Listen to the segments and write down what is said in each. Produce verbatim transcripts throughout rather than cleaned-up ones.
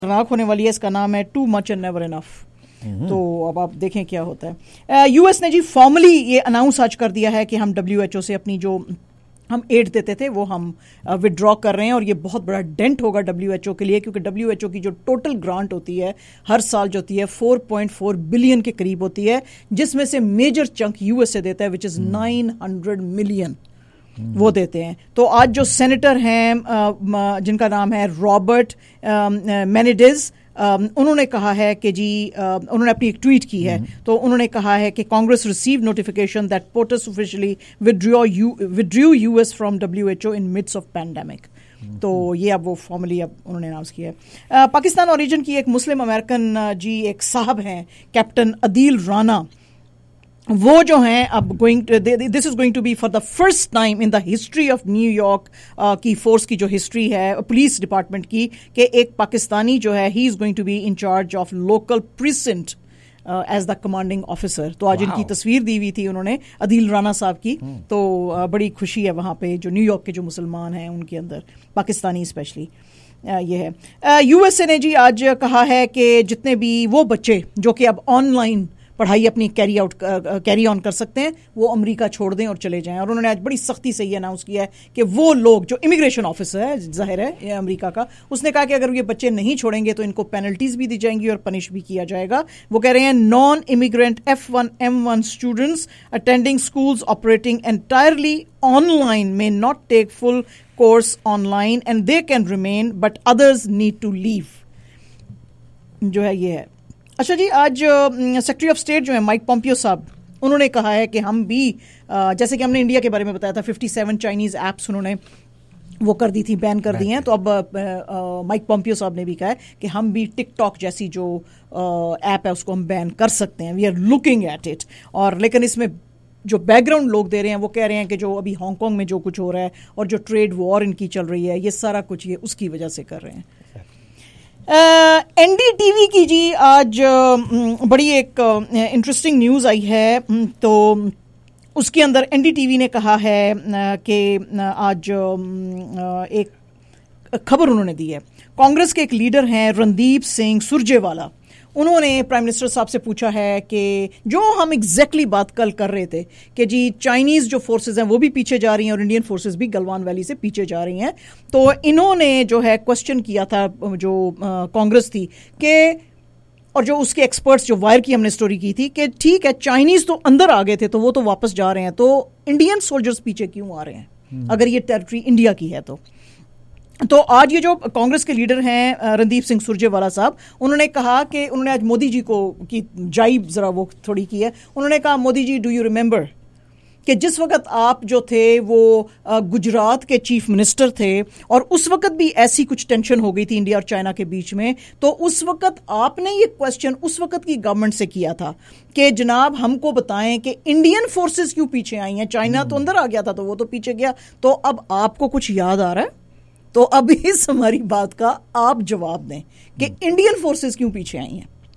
خطرناک ہونے والی ہے. اس کا نام ہے too much and never enough. تو اب آپ دیکھیں کیا ہوتا ہے. یو ایس نے جی فارملی یہ اناؤنس آج کر دیا ہے کہ ہم ڈبلیو ایچ او سے اپنی جو ہم ایڈ دیتے تھے وہ ہم ودرا کر رہے ہیں, اور یہ بہت بڑا ڈینٹ ہوگا ڈبلیو ایچ او کے لیے, کیونکہ ڈبلیو ایچ او کی جو ٹوٹل گرانٹ ہوتی ہے ہر سال جو ہوتی ہے فور پوائنٹ فور بلین کے قریب ہوتی ہے, جس میں سے میجر چنک یو ایس سے دیتا ہے which is nine hundred million وہ دیتے ہیں. تو آج جو سینیٹر ہیں جن کا نام ہے رابرٹ مینیڈیز, انہوں نے کہا ہے کہ جی انہوں نے اپنی ایک ٹویٹ کی ہے, تو انہوں نے کہا ہے کہ Congress receive notification that POTUS officially withdrew U S from W H O in midst of pandemic. تو یہ اب وہ فارملی اب انہوں نے اناؤنس کیا ہے. پاکستان اوریجن کی ایک مسلم امریکن جی ایک صاحب ہیں کیپٹن عدیل رانا, وہ جو ہیں اب going this is going to be for the first time in the history of New York کی فورس کی جو ہسٹری ہے پولیس ڈپارٹمنٹ کی, کہ ایک پاکستانی جو ہے he is going to be in charge of local precinct as the commanding officer. تو آج ان کی تصویر دی ہوئی تھی انہوں نے عدیل رانا صاحب کی, تو بڑی خوشی ہے وہاں پہ جو نیو یارک کے جو مسلمان ہیں ان کے اندر, پاکستانی اسپیشلی. یہ ہے یو ایس اے نے جی آج کہا ہے کہ جتنے بھی وہ بچے جو کہ اب آن لائن پڑھائی اپنی کیری آؤٹ کیری آن کر سکتے ہیں وہ امریکہ چھوڑ دیں اور چلے جائیں. اور انہوں نے آج بڑی سختی سے یہ اناؤنس کیا ہے کہ وہ لوگ جو امیگریشن آفیسر ہے ظاہر ہے یہ امریکہ کا, اس نے کہا کہ اگر یہ بچے نہیں چھوڑیں گے تو ان کو پینلٹیز بھی دی جائیں گی اور پنش بھی کیا جائے گا. وہ کہہ رہے ہیں non immigrant F one M one students attending schools operating entirely online may not take full course online and they can remain but others need to leave. جو ہے یہ ہے. اچھا جی آج سیکرٹری آف اسٹیٹ جو ہے mic Pompeo صاحب, انہوں نے کہا ہے کہ ہم بھی جیسے کہ ہم نے انڈیا کے بارے میں بتایا تھا ففٹی سیون چائنیز ایپس انہوں نے وہ کر دی تھی, بین کر دی ہیں, تو اب مائک پومپیو صاحب نے بھی کہا ہے کہ ہم بھی ٹک ٹاک جیسی جو ایپ ہے اس کو ہم بین کر سکتے ہیں. We are looking at it. اور لیکن اس میں جو بیک گراؤنڈ لوگ دے رہے ہیں وہ کہہ رہے ہیں کہ جو ابھی ہانگ کانگ میں جو کچھ ہو رہا ہے اور جو ٹریڈ وار ان کی چل رہی ہے یہ سارا کچھ یہ اس کی وجہ سے کر رہے ہیں. این ڈی ٹی وی کی جی آج بڑی ایک انٹرسٹنگ نیوز آئی ہے, تو اس کے اندر این ڈی ٹی وی نے کہا ہے کہ آج ایک خبر انہوں نے دی ہے. کانگریس کے ایک لیڈر ہیں رندیپ سنگھ سرجیوالا, انہوں نے پرائم منسٹر صاحب سے پوچھا ہے کہ جو ہم ایگزیکٹلی بات کل کر رہے تھے کہ جی چائنیز جو فورسز ہیں وہ بھی پیچھے جا رہی ہیں اور انڈین فورسز بھی گلوان ویلی سے پیچھے جا رہی ہیں, تو انہوں نے جو ہے کوشچن کیا تھا جو کانگریس تھی کہ, اور جو اس کے ایکسپرٹس جو وائر کی ہم نے سٹوری کی تھی کہ ٹھیک ہے چائنیز تو اندر آ گئے تھے تو وہ تو واپس جا رہے ہیں, تو انڈین سولجرز پیچھے کیوں آ رہے ہیں اگر یہ ٹیریٹری انڈیا کی ہے تو. تو آج یہ جو کانگریس کے لیڈر ہیں رندیپ سنگھ سرجیوالا صاحب, انہوں نے کہا کہ انہوں نے آج مودی جی کو کی جائب ذرا وہ تھوڑی کی ہے. انہوں نے کہا Modi ji do you remember کہ جس وقت آپ جو تھے وہ گجرات کے چیف منسٹر تھے اور اس وقت بھی ایسی کچھ ٹینشن ہو گئی تھی انڈیا اور چائنا کے بیچ میں, تو اس وقت آپ نے یہ کوشچن اس وقت کی گورنمنٹ سے کیا تھا کہ جناب ہم کو بتائیں کہ انڈین فورسز کیوں پیچھے آئی ہیں, چائنا تو اندر آ گیا تھا تو وہ تو پیچھے گیا, تو اب آپ کو کچھ یاد آ رہا ہے تو اب اس ہماری بات کا آپ جواب دیں کہ انڈین فورسز کیوں پیچھے آئی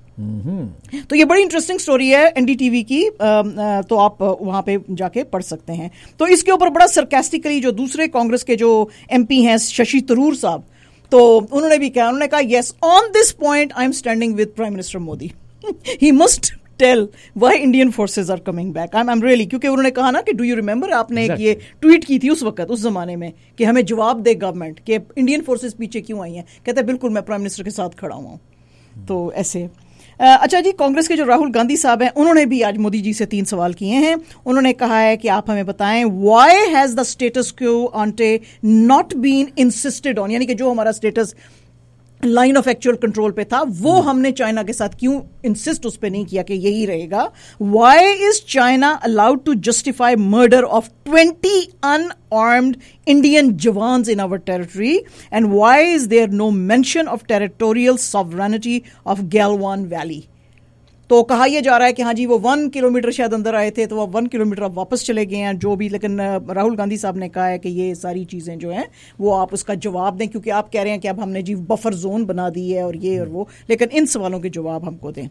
ہیں. تو یہ بڑی انٹرسٹنگ سٹوری ہے این ڈی ٹی وی کی, تو آپ وہاں پہ جا کے پڑھ سکتے ہیں. تو اس کے اوپر بڑا سرکاسٹیکلی جو دوسرے کانگریس کے جو ایم پی ہیں ششی تھرور صاحب, تو انہوں نے بھی کہا, انہوں نے کہا yes on this point I'm standing with prime minister Modi, he must tell why Indian forces are coming back. I'm really, کیونکہ انہوں نے کہا نا کہ ڈو یو ریممبر آپ نے ایک یہ ٹویٹ کی تھی اس وقت اس زمانے میں کہ ہمیں جواب دے گورنمنٹ کہ انڈین فورسز پیچھے کیوں آئی ہیں. کہتے ہیں بالکل میں پرائم منسٹر کے ساتھ کھڑا ہوا ہوں. تو ایسے اچھا جی کانگریس کے جو راہل گاندھی صاحب ہیں انہوں نے بھی آج مودی جی سے تین سوال کیے ہیں. انہوں نے کہا ہے کہ آپ ہمیں بتائیں why has the status quo آنٹے ناٹ بین انسسٹڈ آن, یعنی کہ جو ہمارا status line of actual control پہ تھا وہ ہم نے چائنا کے ساتھ کیوں انسسٹ اس پہ نہیں کیا کہ یہی رہے گا. Why is China allowed to justify murder of twenty in armed Indian jawans in our territory, and why is there no mention of territorial sovereignty of Galwan Valley? تو کہا یہ جا رہا ہے کہ ہاں جی وہ ون کلو میٹر شاید اندر آئے تھے تو وہ ون کلو میٹر اب واپس چلے گئے ہیں جو بھی, لیکن راہل گاندھی صاحب نے کہا ہے کہ یہ ساری چیزیں جو ہیں وہ آپ اس کا جواب دیں, کیونکہ آپ کہہ رہے ہیں کہ اب ہم نے جی بفر زون بنا دی ہے اور یہ اور وہ, لیکن ان سوالوں کے جواب ہم کو دیں.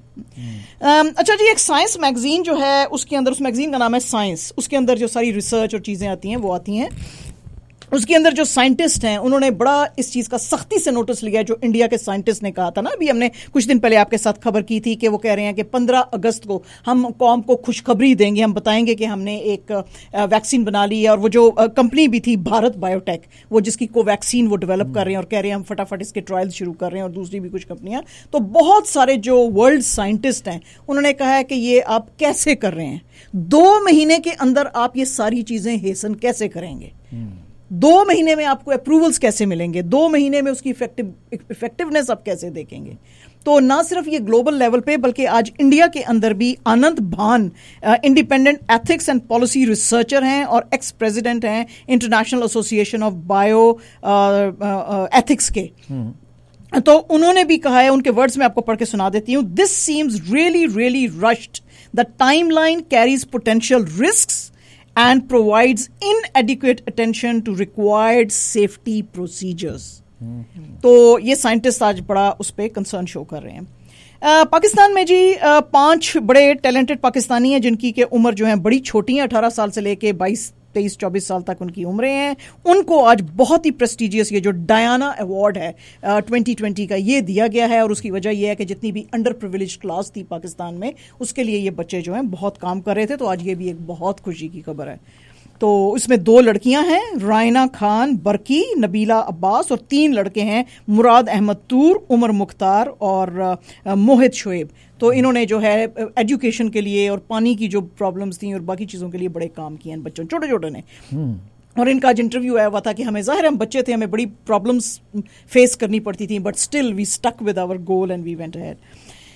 اچھا جی ایک سائنس میگزین جو ہے اس کے اندر, اس میگزین کا نام ہے سائنس, اس کے اندر جو ساری ریسرچ اور چیزیں آتی ہیں وہ آتی ہیں. اس کے اندر جو سائنٹسٹ ہیں انہوں نے بڑا اس چیز کا سختی سے نوٹس لیا جو انڈیا کے سائنٹسٹ نے کہا تھا نا. ابھی ہم نے کچھ دن پہلے آپ کے ساتھ خبر کی تھی کہ وہ کہہ رہے ہیں کہ پندرہ اگست کو ہم قوم کو خوشخبری دیں گے, ہم بتائیں گے کہ ہم نے ایک ویکسین بنا لی ہے. اور وہ جو کمپنی بھی تھی بھارت بایو ٹیک, وہ جس کی کو ویکسین وہ ڈیولپ کر رہے ہیں اور کہہ رہے ہیں ہم فٹافٹ اس کے ٹرائل شروع کر رہے ہیں, اور دوسری بھی کچھ کمپنیاں. تو بہت سارے جو ورلڈ سائنٹسٹ ہیں انہوں نے کہا ہے کہ یہ آپ کیسے کر رہے ہیں, دو مہینے کے اندر آپ یہ ساری چیزیں حاصل کیسے کریں گے, دو مہینے میں آپ کو اپروولز کیسے ملیں گے, دو مہینے میں اس کی افیکٹونیس آپ کیسے دیکھیں گے. تو نہ صرف یہ گلوبل لیول پہ بلکہ آج انڈیا کے اندر بھی Anand Bhan independent ethics and policy researcher ہیں اور ایکس پریزیڈنٹ ہیں international association of bioethics کے. تو انہوں نے بھی کہا ہے, ان کے ورڈز میں آپ کو پڑھ کے سنا دیتی ہوں. This seems really really rushed, the timeline carries potential risks and provides inadequate attention to required safety procedures. تو یہ سائنٹسٹ آج بڑا اس پہ کنسرن شو کر رہے ہیں. پاکستان میں جی پانچ بڑے ٹیلنٹڈ پاکستانی ہیں جن کی کہ عمر جو ہے بڑی چھوٹی ہیں, اٹھارہ سال سے لے کے بائیس تیئیس چوبیس سال تک ان کی عمریں ہیں. ان کو آج بہت ہی پریسٹیجیس یہ جو ڈیانا ایوارڈ ہے ٹوینٹی ٹوینٹی کا یہ دیا گیا ہے, اور اس کی وجہ یہ ہے کہ جتنی بھی انڈر پریویلیج کلاس تھی پاکستان میں اس کے لیے یہ بچے جو ہیں بہت کام کر رہے تھے. تو آج یہ بھی ایک بہت خوشی کی خبر ہے. تو اس میں دو لڑکیاں ہیں, رائنا خان برکی, نبیلہ عباس, اور تین لڑکے ہیں, مراد احمد طور, عمر مختار اور موہت شعیب. تو انہوں نے جو ہے ایجوکیشن کے لیے اور پانی کی جو پرابلمز تھیں اور باقی چیزوں کے لیے بڑے کام کیے ہیں بچوں چھوٹے چھوٹے نے. اور ان کا آج انٹرویو آیا ہوا تھا کہ ہمیں ظاہر ہم بچے تھے, ہمیں بڑی پرابلمز فیس کرنی پڑتی تھیں, but still we stick with our goal and we went ahead.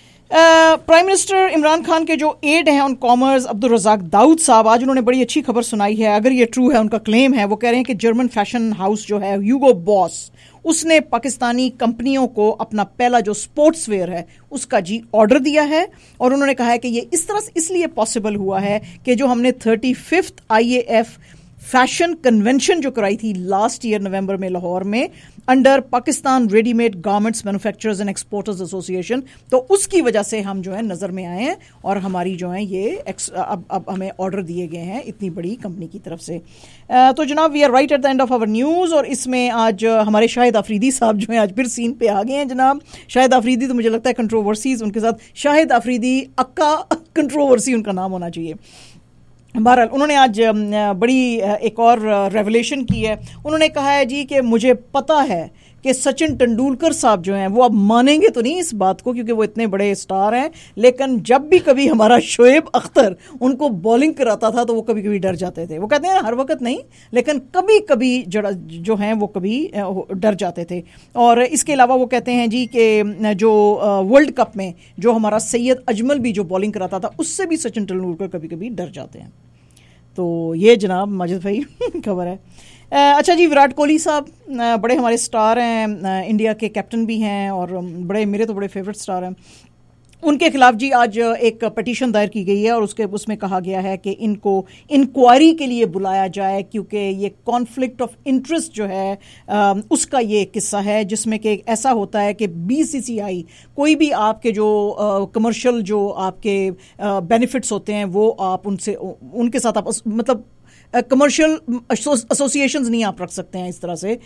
Prime minister Imran Khan کے جو ایڈ ہیں آن کامرس عبد الرزاق داؤد صاحب, آج انہوں نے بڑی اچھی خبر سنائی ہے. اگر یہ ٹرو ہے, ان کا کلیم ہے, وہ کہہ رہے ہیں کہ جرمن فیشن ہاؤس جو ہے ہیوگو باس, اس نے پاکستانی کمپنیوں کو اپنا پہلا جو سپورٹس ویئر ہے اس کا جی آرڈر دیا ہے. اور انہوں نے کہا ہے کہ یہ اس طرح اس لیے پاسبل ہوا ہے کہ جو ہم نے thirty fifth I A F fashion convention جو کرائی تھی لاسٹ ایئر نومبر میں لاہور میں under Pakistan ready made garments manufacturers and exporters association, تو اس کی وجہ سے ہم جو ہے نظر میں آئے ہیں اور ہماری جو ہیں یہ اب اب ہمیں آرڈر دیے گئے ہیں اتنی بڑی کمپنی کی طرف سے. تو جناب we are right at the end of our news, اور اس میں آج ہمارے شاہد آفریدی صاحب جو ہیں آج پھر سین پہ آ گئے ہیں. جناب شاہد آفریدی, تو مجھے لگتا ہے کنٹروورسیز ان کے ساتھ شاہد آفریدی اکا کنٹروورسی ان کا نام ہونا چاہیے. بہرحال انہوں نے آج بڑی ایک اور ریولیشن کی ہے. انہوں نے کہا ہے جی کہ مجھے پتا ہے کہ سچن ٹنڈولکر صاحب جو ہیں وہ اب مانیں گے تو نہیں اس بات کو کیونکہ وہ اتنے بڑے اسٹار ہیں, لیکن جب بھی کبھی ہمارا شعیب اختر ان کو بالنگ کراتا تھا تو وہ کبھی کبھی ڈر جاتے تھے. وہ کہتے ہیں ہر وقت نہیں, لیکن کبھی کبھی جو ہیں وہ کبھی ڈر جاتے تھے. اور اس کے علاوہ وہ کہتے ہیں جی کہ جو ورلڈ کپ میں جو ہمارا سید اجمل بھی جو بالنگ کراتا تھا اس سے بھی سچن ٹنڈولکر کبھی کبھی ڈر جاتے ہیں. تو یہ جناب ماجد بھائی خبر ہے. اچھا جی, وراٹ کوہلی صاحب بڑے ہمارے سٹار ہیں, انڈیا کے کیپٹن بھی ہیں اور بڑے میرے تو بڑے فیورٹ سٹار ہیں. ان کے خلاف جی آج ایک پٹیشن دائر کی گئی ہے اور اس کے اس میں کہا گیا ہے کہ ان کو انکوائری کے لیے بلایا جائے کیونکہ یہ کانفلکٹ آف انٹرسٹ جو ہے اس کا یہ قصہ ہے جس میں کہ ایسا ہوتا ہے کہ بی سی سی آئی کوئی بھی آپ کے جو کمرشل جو آپ کے بینیفٹس ہوتے ہیں وہ آپ ان سے ان کے ساتھ آپ مطلب کمرشل ایسوسیشنز نہیں آپ رکھ سکتے ہیں اس طرح سے.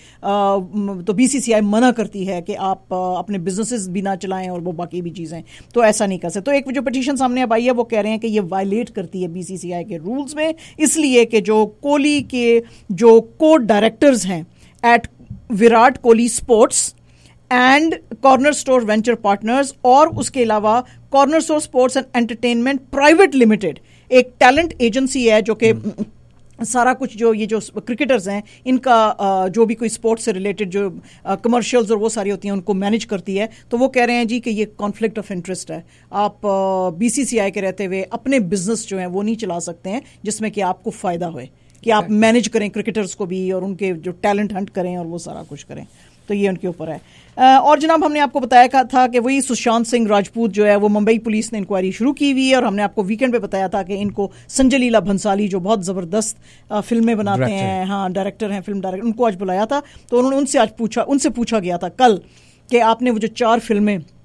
تو بی سی سی آئی منع کرتی ہے کہ آپ اپنے بزنسز بھی نہ چلائیں اور وہ باقی بھی چیزیں, تو ایسا نہیں کر سکتے. تو ایک جو پٹیشن سامنے اب آئی ہے وہ کہہ رہے ہیں کہ یہ وائلیٹ کرتی ہے بی سی سی آئی کے رولز میں, اس لیے کہ جو کوہلی کے جو کو ڈائریکٹرز ہیں at Virat Kohli sports and corner store venture partners اور اس کے علاوہ corner store sports and entertainment private limited ایک ٹیلنٹ ایجنسی ہے جو کہ سارا کچھ جو یہ جو کرکٹرز ہیں ان کا جو بھی کوئی اسپورٹس سے ریلیٹڈ جو کمرشلز اور وہ ساری ہوتی ہیں ان کو مینیج کرتی ہے. تو وہ کہہ رہے ہیں جی کہ یہ کانفلکٹ آف انٹرسٹ ہے, آپ بی سی سی آئی کے رہتے ہوئے اپنے بزنس جو ہیں وہ نہیں چلا سکتے ہیں جس میں کہ آپ کو فائدہ ہوئے کہ آپ مینیج کریں کرکٹرز کو بھی اور ان کے جو ٹیلنٹ ہنٹ کریں اور وہ سارا کچھ کریں. تو یہ ان کے اوپر ہے. اور جناب ہم نے آپ کو بتایا تھا کہ وہی سشانت سنگھ راجپوت جو ہے وہ ممبئی پولیس نے انکوائری شروع کی ہوئی ہے, اور ہم نے آپ کو ویکینڈ پہ بتایا تھا کہ ان کو سنجے لیلا بھنسالی جو بہت زبردست فلمیں بناتے ہیں, ہاں ڈائریکٹر ہیں, فلم ڈائریکٹر, ان کو آج بلایا تھا. تو انہوں نے ان سے آج پوچھا ان سے پوچھا گیا تھا کل کہ آپ نے وہ جو چار فلمیں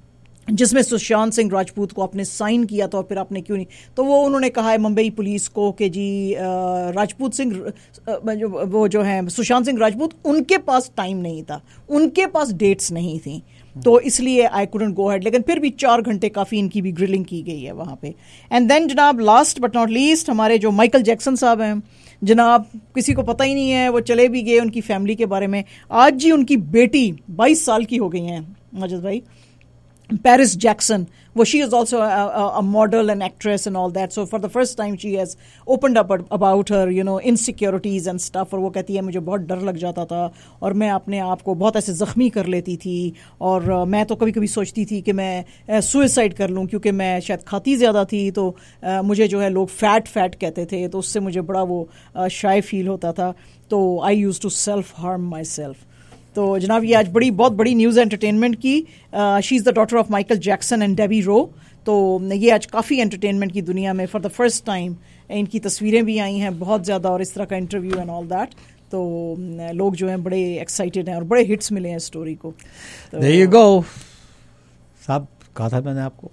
जिसमें सुशांत सिंह राजपूत को आपने साइन किया था और फिर आपने क्यों नहीं, तो वो उन्होंने कहा है मुंबई पुलिस को कि जी राजपूत सिंह वो जो हैं सुशांत सिंह राजपूत, उनके पास टाइम नहीं था, उनके पास डेट्स नहीं थी, तो इसलिए आई कुडंट गो हेड। लेकिन फिर भी चार घंटे काफ़ी इनकी भी ग्रिलिंग की गई है वहाँ पे। एंड देन जनाब लास्ट बट नॉट लीस्ट हमारे जो माइकल जैक्सन साहब हैं जनाब, किसी को पता ही नहीं है, वो चले भी गए उनकी फैमिली के बारे में। आज जी उनकी बेटी बाईस साल की हो गई हैं माजिद भाई, Paris Jackson. Well, she is also a, a, a model and actress and all that. So for the first time she has opened up about her, you know, insecurities and stuff. और वो कहती है मुझे बहुत डर लग जाता था और मैं अपने आप को बहुत ऐसे ज़ख्मी कर लेती थी और uh, मैं तो कभी कभी सोचती थी कि मैं सुइसाइड uh, कर लूँ, क्योंकि मैं शायद खाती ज़्यादा थी, तो uh, मुझे जो है लोग फ़ैट फ़ैट कहते थे, तो उससे मुझे बड़ा वो शाय uh, फील होता था, तो I use to self harm myself. तो जनाब ये आज बड़ी बहुत बड़ी न्यूज़ एंटरटेनमेंट की। She is the daughter of Michael Jackson and Debbie Rowe. तो ये आज काफ़ी एंटरटेनमेंट की दुनिया में फॉर द फर्स्ट टाइम इनकी तस्वीरें भी आई हैं बहुत ज़्यादा और इस तरह का इंटरव्यू एंड ऑल दैट। तो लोग जो हैं बड़े एक्साइटेड हैं और बड़े हिट्स मिले हैं स्टोरी को। तो There you go। साहब कहा था मैंने आपको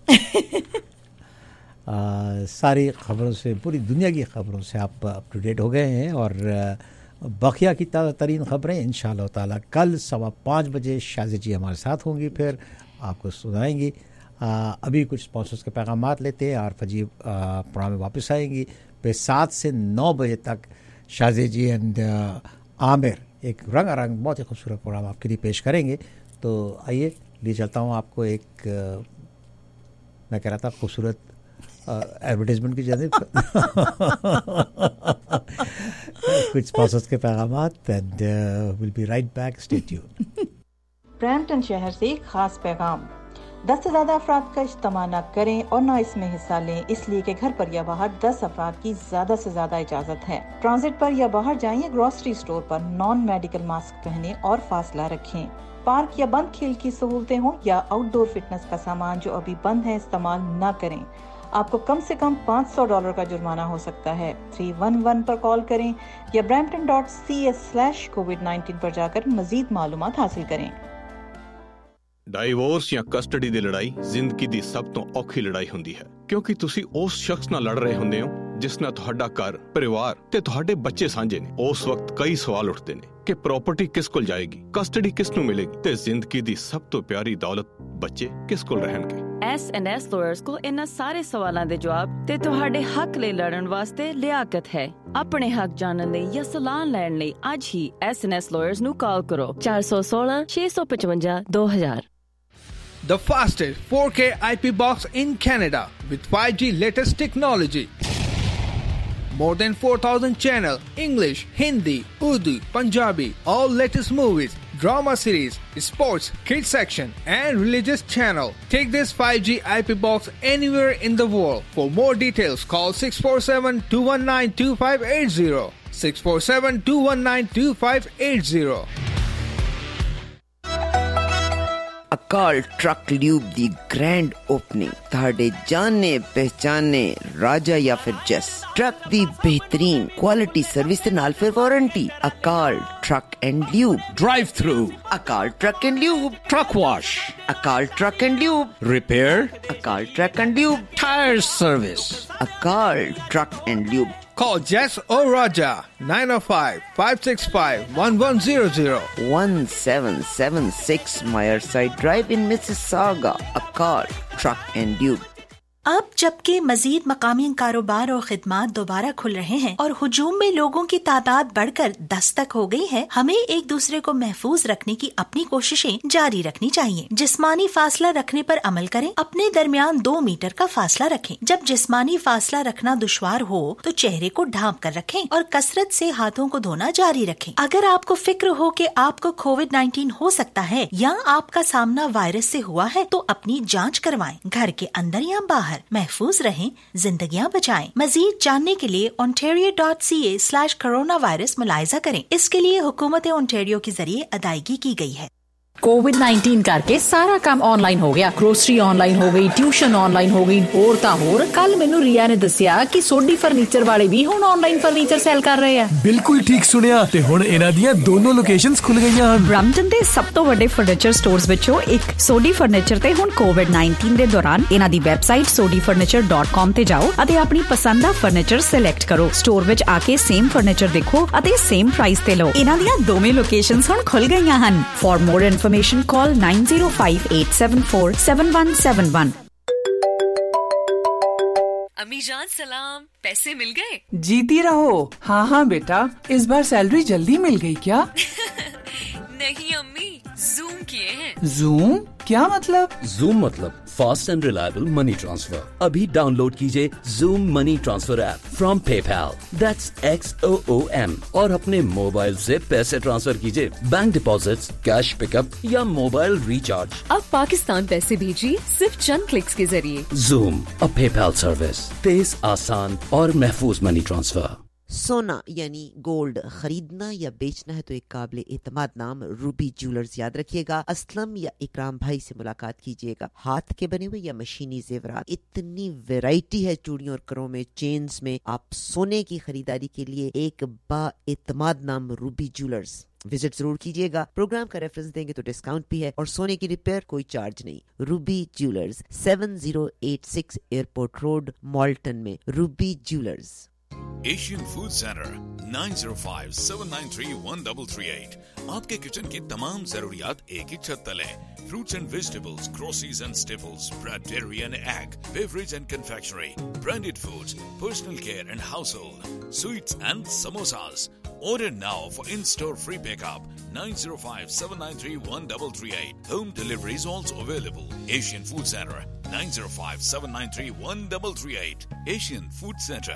आ, सारी खबरों से, पूरी दुनिया की खबरों से आप अप टू डेट हो गए हैं और बाकिया की ताज़ा तरीन ख़बरें इंशाअल्लाह ताला कल सवा पाँच बजे शाज़ी जी हमारे साथ होंगी, फिर आपको सुनाएंगी। अभी कुछ स्पॉन्सर्स के पैगामात लेते हैं और फजी प्रोग्राम में वापस आएंगी। फिर सात से नौ बजे तक शाज़ी जी एंड आमिर एक रंग रंग बहुत ही खूबसूरत प्रोग्राम आपके लिए पेश करेंगे। तो आइए ले चलता हूँ आपको एक आ, मैं कह रहा था खूबसूरत एडवर्टाइजमेंट की जानिब कुछ स्पॉन्सर्स के पैगामात and will be right back, stay tuned. Brampton शहर से एक खास पैगाम, दस से ज्यादा अफराद का इज्तिमा न करें और न इसमें हिस्सा लें, इसलिए कि घर पर या बाहर दस अफराद की ज्यादा से ज्यादा इजाजत है। ट्रांजिट पर या बाहर जाएं या ग्रोसरी स्टोर पर नॉन मेडिकल मास्क पहने और फासला रखें। पार्क या बंद खेल की सहूलतें हों या आउटडोर फिटनेस का सामान जो अभी बंद है इस्तेमाल न करें। आपको कम से कम पाँच सौ डॉलर का जुर्माना हो सकता है। थ्री वन वन पर कॉल करें या Brampton dot C S slash covid nineteen पर जाकर मजीद मालूमात हासिल करें। ਡਾਈਵੋਰਸ ਜਾਂ ਕਸਟਡੀ ਦੀ ਲੜਾਈ ਜ਼ਿੰਦਗੀ ਦੀ ਸਭ ਤੋਂ ਔਖੀ ਲੜਾਈ ਹੁੰਦੀ ਹੈ, ਕਿਉਂਕਿ ਤੁਸੀਂ ਉਸ ਸ਼ਖਸ ਨਾਲ ਲੜ ਰਹੇ ਹੁੰਦੇ ਹੋ ਜਿਸ ਨਾਲ ਤੁਹਾਡਾ ਘਰ, ਪਰਿਵਾਰ ਤੇ ਤੁਹਾਡੇ ਬੱਚੇ ਸਾਂਝੇ ਨੇ। ਉਸ ਵਕਤ ਕਈ ਸਵਾਲ ਉੱਠਦੇ ਨੇ ਕਿ ਪ੍ਰਾਪਰਟੀ ਕਿਸ ਕੋਲ ਜਾਏਗੀ, ਕਸਟਡੀ ਕਿਸ ਨੂੰ ਮਿਲੇਗੀ ਤੇ ਜ਼ਿੰਦਗੀ ਦੀ ਸਭ ਤੋਂ ਪਿਆਰੀ ਦੌਲਤ ਬੱਚੇ ਕਿਸ ਕੋਲ ਰਹਿਣਗੇ। ਐਸ ਐਂਡ ਐਸ ਲਾਇਰਸ ਕੋਲ ਇਹਨਾਂ ਸਾਰੇ ਸਵਾਲਾਂ ਦੇ ਜਵਾਬ ਤੇ ਤੁਹਾਡੇ ਹੱਕ ਲਈ ਲੜਨ ਵਾਸਤੇ ਲਿਆਕਤ ਹੈ। ਆਪਣੇ ਹੱਕ ਜਾਣਨ ਲਈ ਜਾਂ ਸਲਾਹ ਲੈਣ ਲਈ ਅੱਜ ਹੀ ਐਸ ਐਂਡ ਐਸ ਲਾਇਰਸ ਨੂੰ ਕਾਲ ਕਰੋ ਚਾਰ ਸੌ ਸੋਲਾਂ ਛੇ ਸੌ ਪਚਵੰਜਾ ਦੋ ਹਜ਼ਾਰ। The fastest four K I P box in Canada with five G latest technology. More than four thousand channel, English, Hindi, Urdu, Punjabi, all latest movies, drama series, sports, kids section and religious channel. Take this five G I P box anywhere in the world. For more details call six four seven, two one nine, two five eight zero. six four seven, two one nine, two five eight zero. Akal truck lube the grand opening ਤੁਹਾਡੇ ਜਾਣੇ ਪਹਿਚਾਨੇ ਰਾਜਾ ਜਾਂ ਫਿਰ ਜੈਸ truck ਦੀ ਬਿਹਤਰੀਨ quality service ਦੇ ਨਾਲ ਫਿਰ warranty. Akal truck and lube drive through, Akal truck and lube truck wash, Akal truck and lube repair, Akal truck and lube tyre service, Akal truck and lube. Call Jess or Raja nine oh five, five six five, one one zero zero. one seven seven six Myerside Drive in Mississauga. Akal Truck and Tube. अब जबकि मजीद मकामी कारोबार और खिदमात दोबारा खुल रहे हैं और हुजूम में लोगों की तादाद बढ़कर दस तक हो गई है, हमें एक दूसरे को महफूज रखने की अपनी कोशिशें जारी रखनी चाहिए। जिस्मानी फासला रखने पर अमल करें, अपने दरमियान दो मीटर का फासला रखें। जब जिस्मानी फासला रखना दुश्वार हो तो चेहरे को ढांप कर रखें और कसरत से हाथों को धोना जारी रखें। अगर आपको फिक्र हो कि आपको कोविड नाइनटीन हो सकता है या आपका सामना वायरस से हुआ है तो अपनी जाँच करवाएं। घर के अंदर या बाहर महफूज रहें, जिंदगियां बचाएं। मजीद जानने के लिए ontario dot c a slash corona virus मुलायजा करें। इसके लिए हुकूमत ओंटारियो के जरिए अदायगी की गई है। ਕੋਵਿਡ ਨਾਈਨਟੀਨ ਕਰਕੇ ਸਾਰਾ ਕੰਮ ਆਨਲਾਈਨ ਹੋ ਗਿਆ। ਗਰੋਸਰੀ ਆਨਲਾਈਨ ਹੋ ਗਈ, ਟਿਊਸ਼ਨ ਆਨਲਾਈਨ ਹੋ ਗਈ, ਹੋਰ ਤਾਂ ਹੋਰ। ਕੱਲ ਮੈਨੂੰ ਰੀਆ ਨੇ ਦੱਸਿਆ ਕਿ ਸੋਢੀ ਫਰਨੀਚਰ ਵਾਲੇ ਵੀ ਹੁਣ ਆਨਲਾਈਨ ਫਰਨੀਚਰ ਸੇਲ ਕਰ ਰਹੇ ਆ। ਬਿਲਕੁਲ ਠੀਕ ਸੁਣਿਆ, ਤੇ ਹੁਣ ਇਹਨਾਂ ਦੀਆਂ ਦੋਨੋਂ ਲੋਕੇਸ਼ਨਸ ਖੁੱਲ ਗਈਆਂ ਹਨ। ਬ੍ਰੈਂਪਟਨ ਦੇ ਸਭ ਤੋਂ ਵੱਡੇ ਫਰਨੀਚਰ ਸਟੋਰਸ ਵਿੱਚੋਂ ਇੱਕ ਸੋਢੀ ਫਰਨੀਚਰ ਤੇ ਹੁਣ ਕੋਵਿਡ ਨਾਈਨਟੀਨ ਦੇ ਦੌਰਾਨ ਇਹਨਾਂ ਦੀ website Sodhi furniture dot com ਤੇ ਜਾਓ ਅਤੇ ਆਪਣੀ ਪਸੰਦ ਦਾ ਫਰਨੀਚਰ ਸਿਲੈਕਟ ਕਰੋ। ਸਟੋਰ ਵਿੱਚ ਆ ਕੇ ਸੇਮ ਫਰਨੀਚਰ ਦੇਖੋ ਅਤੇ ਸੇਮ ਪ੍ਰਾਈਸ ਤੇ ਲਓ। ਇਹਨਾਂ ਦੀਆਂ ਦੋਵੇਂ ਲੋਕੇਸ਼ਨਸ ਹੁਣ ਖੁੱਲ ਗਈਆਂ ਹਨ। For more information call nine zero five eight seven four seven one seven one। अम्मी जान सलाम, पैसे मिल गए? जीती रहो। हाँ हाँ बेटा, इस बार सैलरी जल्दी मिल गई क्या? नहीं अम्मी, जूम किए हैं। जूम क्या मतलब? जूम मतलब fast and reliable money transfer. अभी डाउनलोड कीजिए Xoom money transfer app from PayPal, that's X O O M, और अपने मोबाइल से पैसे ट्रांसफर कीजिए, बैंक डिपॉजिट्स, कैश पिकअप या मोबाइल रिचार्ज। अब पाकिस्तान पैसे भेजिए सिर्फ चंद क्लिक्स के जरिए। जूम, अ पेपैल सर्विस, तेज, आसान और महफूज मनी ट्रांसफर। सोना यानी गोल्ड खरीदना या बेचना है तो एक काबिल एतमाद नाम रूबी ज्वेलर्स याद रखिएगा। असलम या इकराम भाई से मुलाकात कीजिएगा। हाथ के बने हुए या मशीनी जेवरात, इतनी वैरायटी है चूड़ियों और करों में, चेन्स में। आप सोने की खरीदारी के लिए एक बाएतमाद नाम रूबी ज्वेलर्स विजिट जरूर कीजिएगा। प्रोग्राम का रेफरेंस देंगे तो डिस्काउंट भी है और सोने की रिपेयर कोई चार्ज नहीं। Ruby jewellers seven zero eight six airport road, Malton में। Ruby jewellers. Asian food centre nine zero five seven nine three one three three eight। आपके किचन की तमाम जरूरियात एक ही छत तले। Fruits and vegetables, groceries and staples, bread, dairy and egg, beverage and confectionery, branded foods, personal care and household, sweets and samosas. Order now for in-store free pickup nine zero five seven nine three one three three eight. Home delivery is also available. Asian Food Center nine zero five seven nine three one three three eight. Asian Food Center।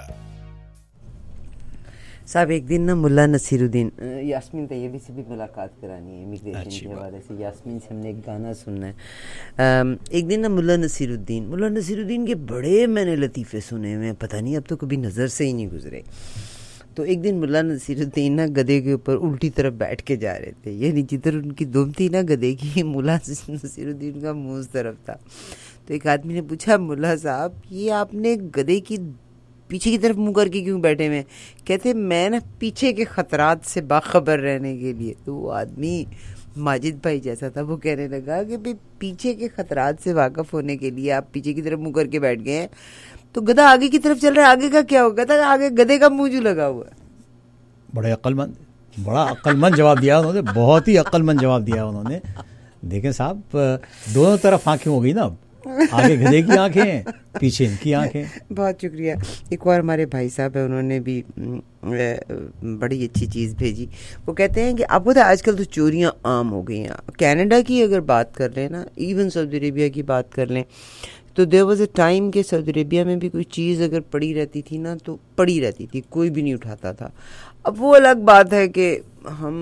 साहब एक दिन ना मुल्ला नसीरुद्दीन, यास्मीन तैयबी से भी मुलाकात करानी है immigration के हवाले से। यास्मीन से हमने एक गाना सुनना है। एक दिन ना मुल्ला नसीरुद्दीन मुल्ला नसीरुद्दीन के बड़े मैंने लतीफ़े सुने हुए हैं, पता नहीं अब तो कभी नज़र से ही नहीं गुजरे। तो एक दिन मुल्ला नसीरुद्दीन ना गधे के ऊपर उल्टी तरफ बैठ के जा रहे थे, यानी जिधर उनकी दुम थी ना गधे की, मुल्ला नसीरुद्दीन का मुँह उस तरफ था। तो एक आदमी ने पूछा, मुल्ला साहब ये आपने गधे की पीछे की तरफ मुंह करके क्यों बैठे हुए? कहते मैं ना पीछे के खतरात से बाखबर रहने के लिए। तो वो आदमी माजिद भाई जैसा था, वो कहने लगा कि भाई पीछे के खतरात से वाकिफ होने के लिए आप पीछे की तरफ मुंह करके बैठ गए हैं, तो गधा आगे की तरफ चल रहा है, आगे का क्या होगा? था आगे गधे का मुंह जो लगा हुआ है। बड़े अक्लमंद बड़ा अक्लमंद जवाब दिया उन्होंने, बहुत ही अक्लमंद जवाब दिया उन्होंने। देखें साहब, दोनों तरफ आंखें हो गई ना, आगे गधे की आंखें, पीछे इनकी आंखें। बहुत शुक्रिया। एक और हमारे भाई साहब है, उन्होंने भी बड़ी अच्छी चीज़ भेजी। वो कहते हैं कि आपको तो आजकल तो चोरियां आम हो गई हैं। कनाडा की अगर बात कर लें ना, इवन सऊदी अरेबिया की बात कर लें, तो देयर वाज अ टाइम के सऊदी अरेबिया में भी कोई चीज़ अगर पड़ी रहती थी ना तो पड़ी रहती थी, कोई भी नहीं उठाता था। अब वो अलग बात है कि हम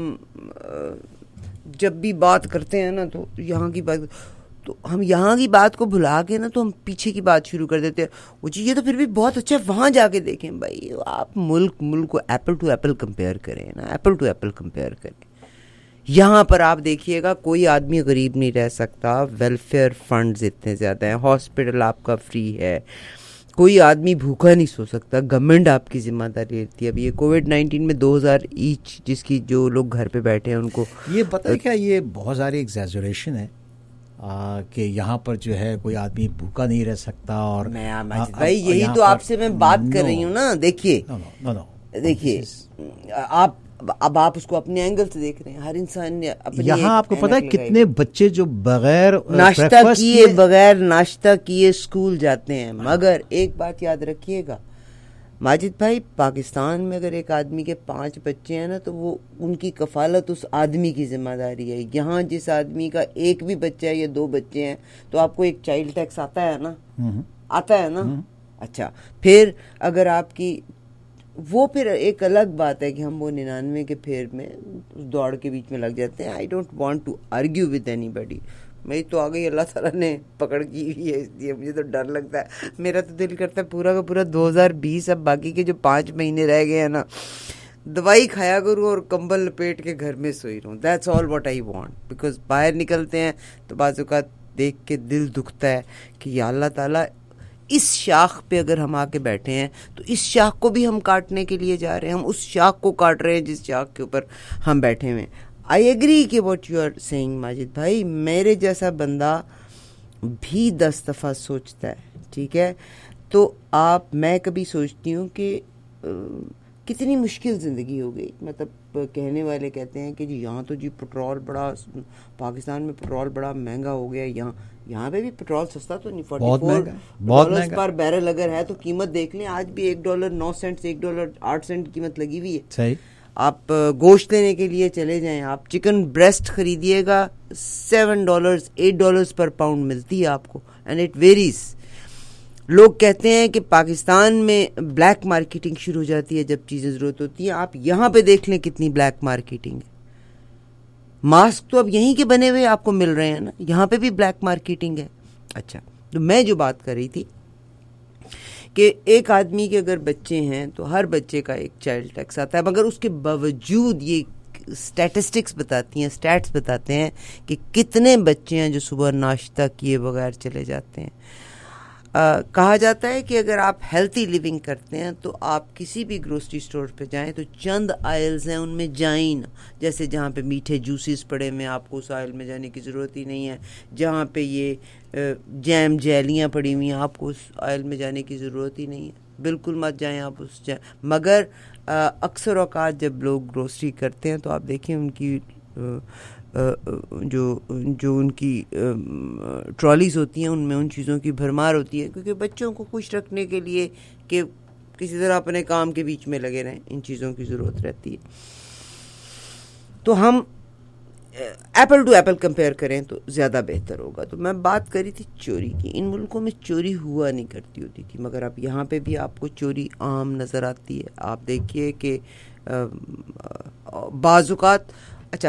जब भी बात करते हैं ना तो यहाँ की बात तो हम यहाँ की बात को भुला के ना तो हम पीछे की बात शुरू कर देते हैं। वो जी ये तो फिर भी बहुत अच्छा है, वहाँ जाके देखें। भाई आप मुल्क मुल्क को एप्पल टू एप्पल कंपेयर करें ना, एप्पल टू एप्पल कंपेयर करें। यहाँ पर आप देखिएगा कोई आदमी गरीब नहीं रह सकता, वेलफेयर फंड्स इतने ज़्यादा हैं, हॉस्पिटल आपका फ्री है, कोई आदमी भूखा नहीं सो सकता, गवर्नमेंट आपकी जिम्मेदारी लेती है। अब ये कोविड नाइन्टीन में दो हज़ार ईच जिसकी जो लोग घर पे बैठे हैं उनको ये पता है क्या, ये बहुत सारी एग्जैजरेशन है कि यहाँ पर जो है कोई आदमी भूखा नहीं रह सकता। और मैं आ, भाई यही तो आपसे मैं बात कर रही हूँ ना। देखिए देखिए आप अब आप उसको अपने एंगल से देख रहे हैं, हर इंसान ने अपने यहाँ आपको पता है कितने बच्चे जो बगैर नाश्ता किए बगैर नाश्ता किए स्कूल जाते हैं। मगर एक बात याद रखिएगा माजिद भाई, पाकिस्तान में अगर एक आदमी के पांच बच्चे हैं ना तो वो उनकी कफालत उस आदमी की जिम्मेदारी है। यहाँ जिस आदमी का एक भी बच्चा है या दो बच्चे हैं तो आपको एक चाइल्ड टैक्स आता है ना, आता है ना। अच्छा, फिर अगर आपकी वो फिर एक अलग बात है कि हम वो निन्यानवे के फेर में उस दौड़ के बीच में लग जाते हैं। I don't want to argue with anybody. मेरी तो आ गई अल्लाह ताला ने पकड़ की हुई है, इसलिए मुझे तो डर लगता है। मेरा तो दिल करता है पूरा का पूरा दो हज़ार बीस, अब बाकी के जो पाँच महीने रह गए हैं ना, दवाई खाया करूँ और कंबल लपेट के घर में सोई रहूँ. That's all what I want. Because बाहर निकलते हैं तो बाज़ औक़ात देख के दिल दुखता है कि या अल्लाह ताला इस शाख पे अगर हम आके बैठे हैं तो इस शाख को भी हम काटने के लिए जा रहे हैं, हम उस शाख को काट रहे हैं जिस शाख के ऊपर हम बैठे हुए हैं. आई एग्री कि what you are saying Majid भाई, मेरे जैसा बंदा भी दस दफ़ा सोचता है. ठीक है, तो आप मैं कभी सोचती हूँ कि कितनी मुश्किल ज़िंदगी हो गई. मतलब कहने वाले कहते हैं कि जी यहाँ तो जी पेट्रोल बड़ा, पाकिस्तान में पेट्रोल बड़ा महंगा हो गया. यहाँ यहाँ पे भी पेट्रोल सस्ता तो नहीं, फोर्टी फोर डॉलर पर बैरल अगर है तो कीमत देख लें. आज भी एक डॉलर नौ सेंट एक डॉलर आठ सेंट कीमत लगी हुई है. सही. आप गोश्त लेने के लिए चले जाएं, आप चिकन ब्रेस्ट खरीदिएगा, सेवन डॉलर्स एट डॉलर्स पर पाउंड मिलती है आपको. And it varies. लोग कहते हैं कि पाकिस्तान में ब्लैक मार्केटिंग शुरू हो जाती है जब चीज़ें ज़रूरत होती हैं. आप यहाँ पे देख लें कितनी ब्लैक मार्केटिंग है. मास्क तो अब यहीं के बने हुए आपको मिल रहे हैं ना, यहाँ पे भी ब्लैक मार्केटिंग है. अच्छा, तो मैं जो बात कर रही थी कि एक आदमी के अगर बच्चे हैं तो हर बच्चे का एक चाइल्ड टैक्स आता है, मगर उसके बावजूद ये स्टैटिस्टिक्स बताती हैं, स्टैट्स बताते हैं कि कितने बच्चे हैं जो सुबह नाश्ता किए बगैर चले जाते हैं. Uh, कहा जाता है कि अगर आप हेल्थी लिविंग करते हैं तो आप किसी भी ग्रोसरी स्टोर पे जाएं तो चंद आयल्स हैं उनमें जाएं ना. जैसे जहाँ पे मीठे जूसेस पड़े में आपको उस आयल में जाने की ज़रूरत ही नहीं है. जहाँ पे ये जैम जैलियाँ पड़ी हुई हैं आपको उस आयल में जाने की ज़रूरत ही नहीं है. बिल्कुल मत जाएं आप उस जा. मगर अक्सर औक़ात जब लोग ग्रोसरी करते हैं तो आप देखिए उनकी आ, जो जो उनकी ट्रॉलीज़ होती हैं उनमें उन चीज़ों की भरमार होती है, क्योंकि बच्चों को खुश रखने के लिए कि किसी तरह अपने काम के बीच में लगे रहें, इन चीज़ों की ज़रूरत रहती है. तो हम एप्पल टू एप्पल कंपेयर करें तो ज़्यादा बेहतर होगा. तो मैं बात करी थी चोरी की. इन मुल्कों में चोरी हुआ नहीं करती होती थी, मगर अब यहाँ पे भी आपको चोरी आम नज़र आती है. आप देखिए कि बाज़ औक़ात, अच्छा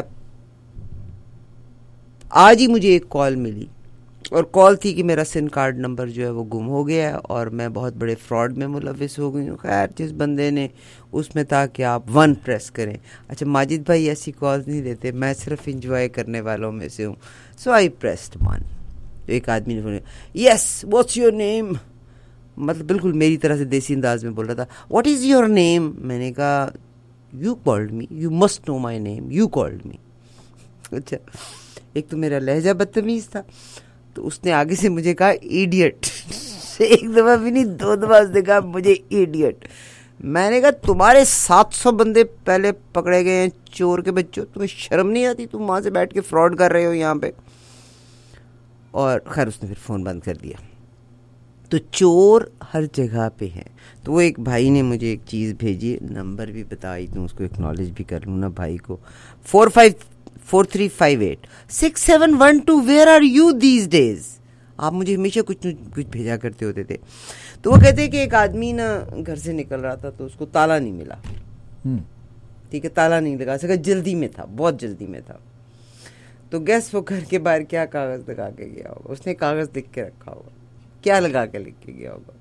आज ही मुझे एक कॉल मिली और कॉल थी कि मेरा सिम कार्ड नंबर जो है वो गुम हो गया है और मैं बहुत बड़े फ्रॉड में मुलविस हो गई हूँ. खैर, जिस बंदे ने उसमें था कि आप वन प्रेस करें. अच्छा, माजिद भाई ऐसी कॉल्स नहीं देते, मैं सिर्फ इंजॉय करने वालों में से हूँ. So I pressed one. तो एक आदमी ने बोला, यस व्हाट्स योर नेम. मतलब बिल्कुल मेरी तरह से देसी अंदाज में बोल रहा था, व्हाट इज़ योर नेम. मैंने कहा, you called me, you must know my name, you called me. अच्छा, एक तो मेरा लहजा बदतमीज़ था, तो उसने आगे से मुझे कहा इडियट. एक दफ़ा भी नहीं, दो दफ़ा उसने कहा मुझे इडियट. मैंने कहा तुम्हारे सात सौ बंदे पहले पकड़े गए हैं चोर के बच्चों, तुम्हें शर्म नहीं आती, तुम वहाँ से बैठ के फ्रॉड कर रहे हो यहाँ पे. और खैर उसने फिर फ़ोन बंद कर दिया. तो चोर हर जगह पे हैं. तो वो एक भाई ने मुझे एक चीज़ भेजी, नंबर भी बताई दूँ उसको, एक्नॉलेज भी कर लूँ ना भाई को. Four five four three five eight six seven one two where are you these days. आप मुझे हमेशा कुछ कुछ भेजा करते होते थे. तो वो कहते कि एक आदमी ना घर से निकल रहा था तो उसको ताला नहीं मिला. ठीक है, ताला नहीं लगा सका, जल्दी में था, बहुत जल्दी में था. तो गैस वो घर के बाहर क्या कागज़ लगा के गया होगा. उसने कागज़ लिख के रखा होगा. क्या लगा के लिख के गया होगा?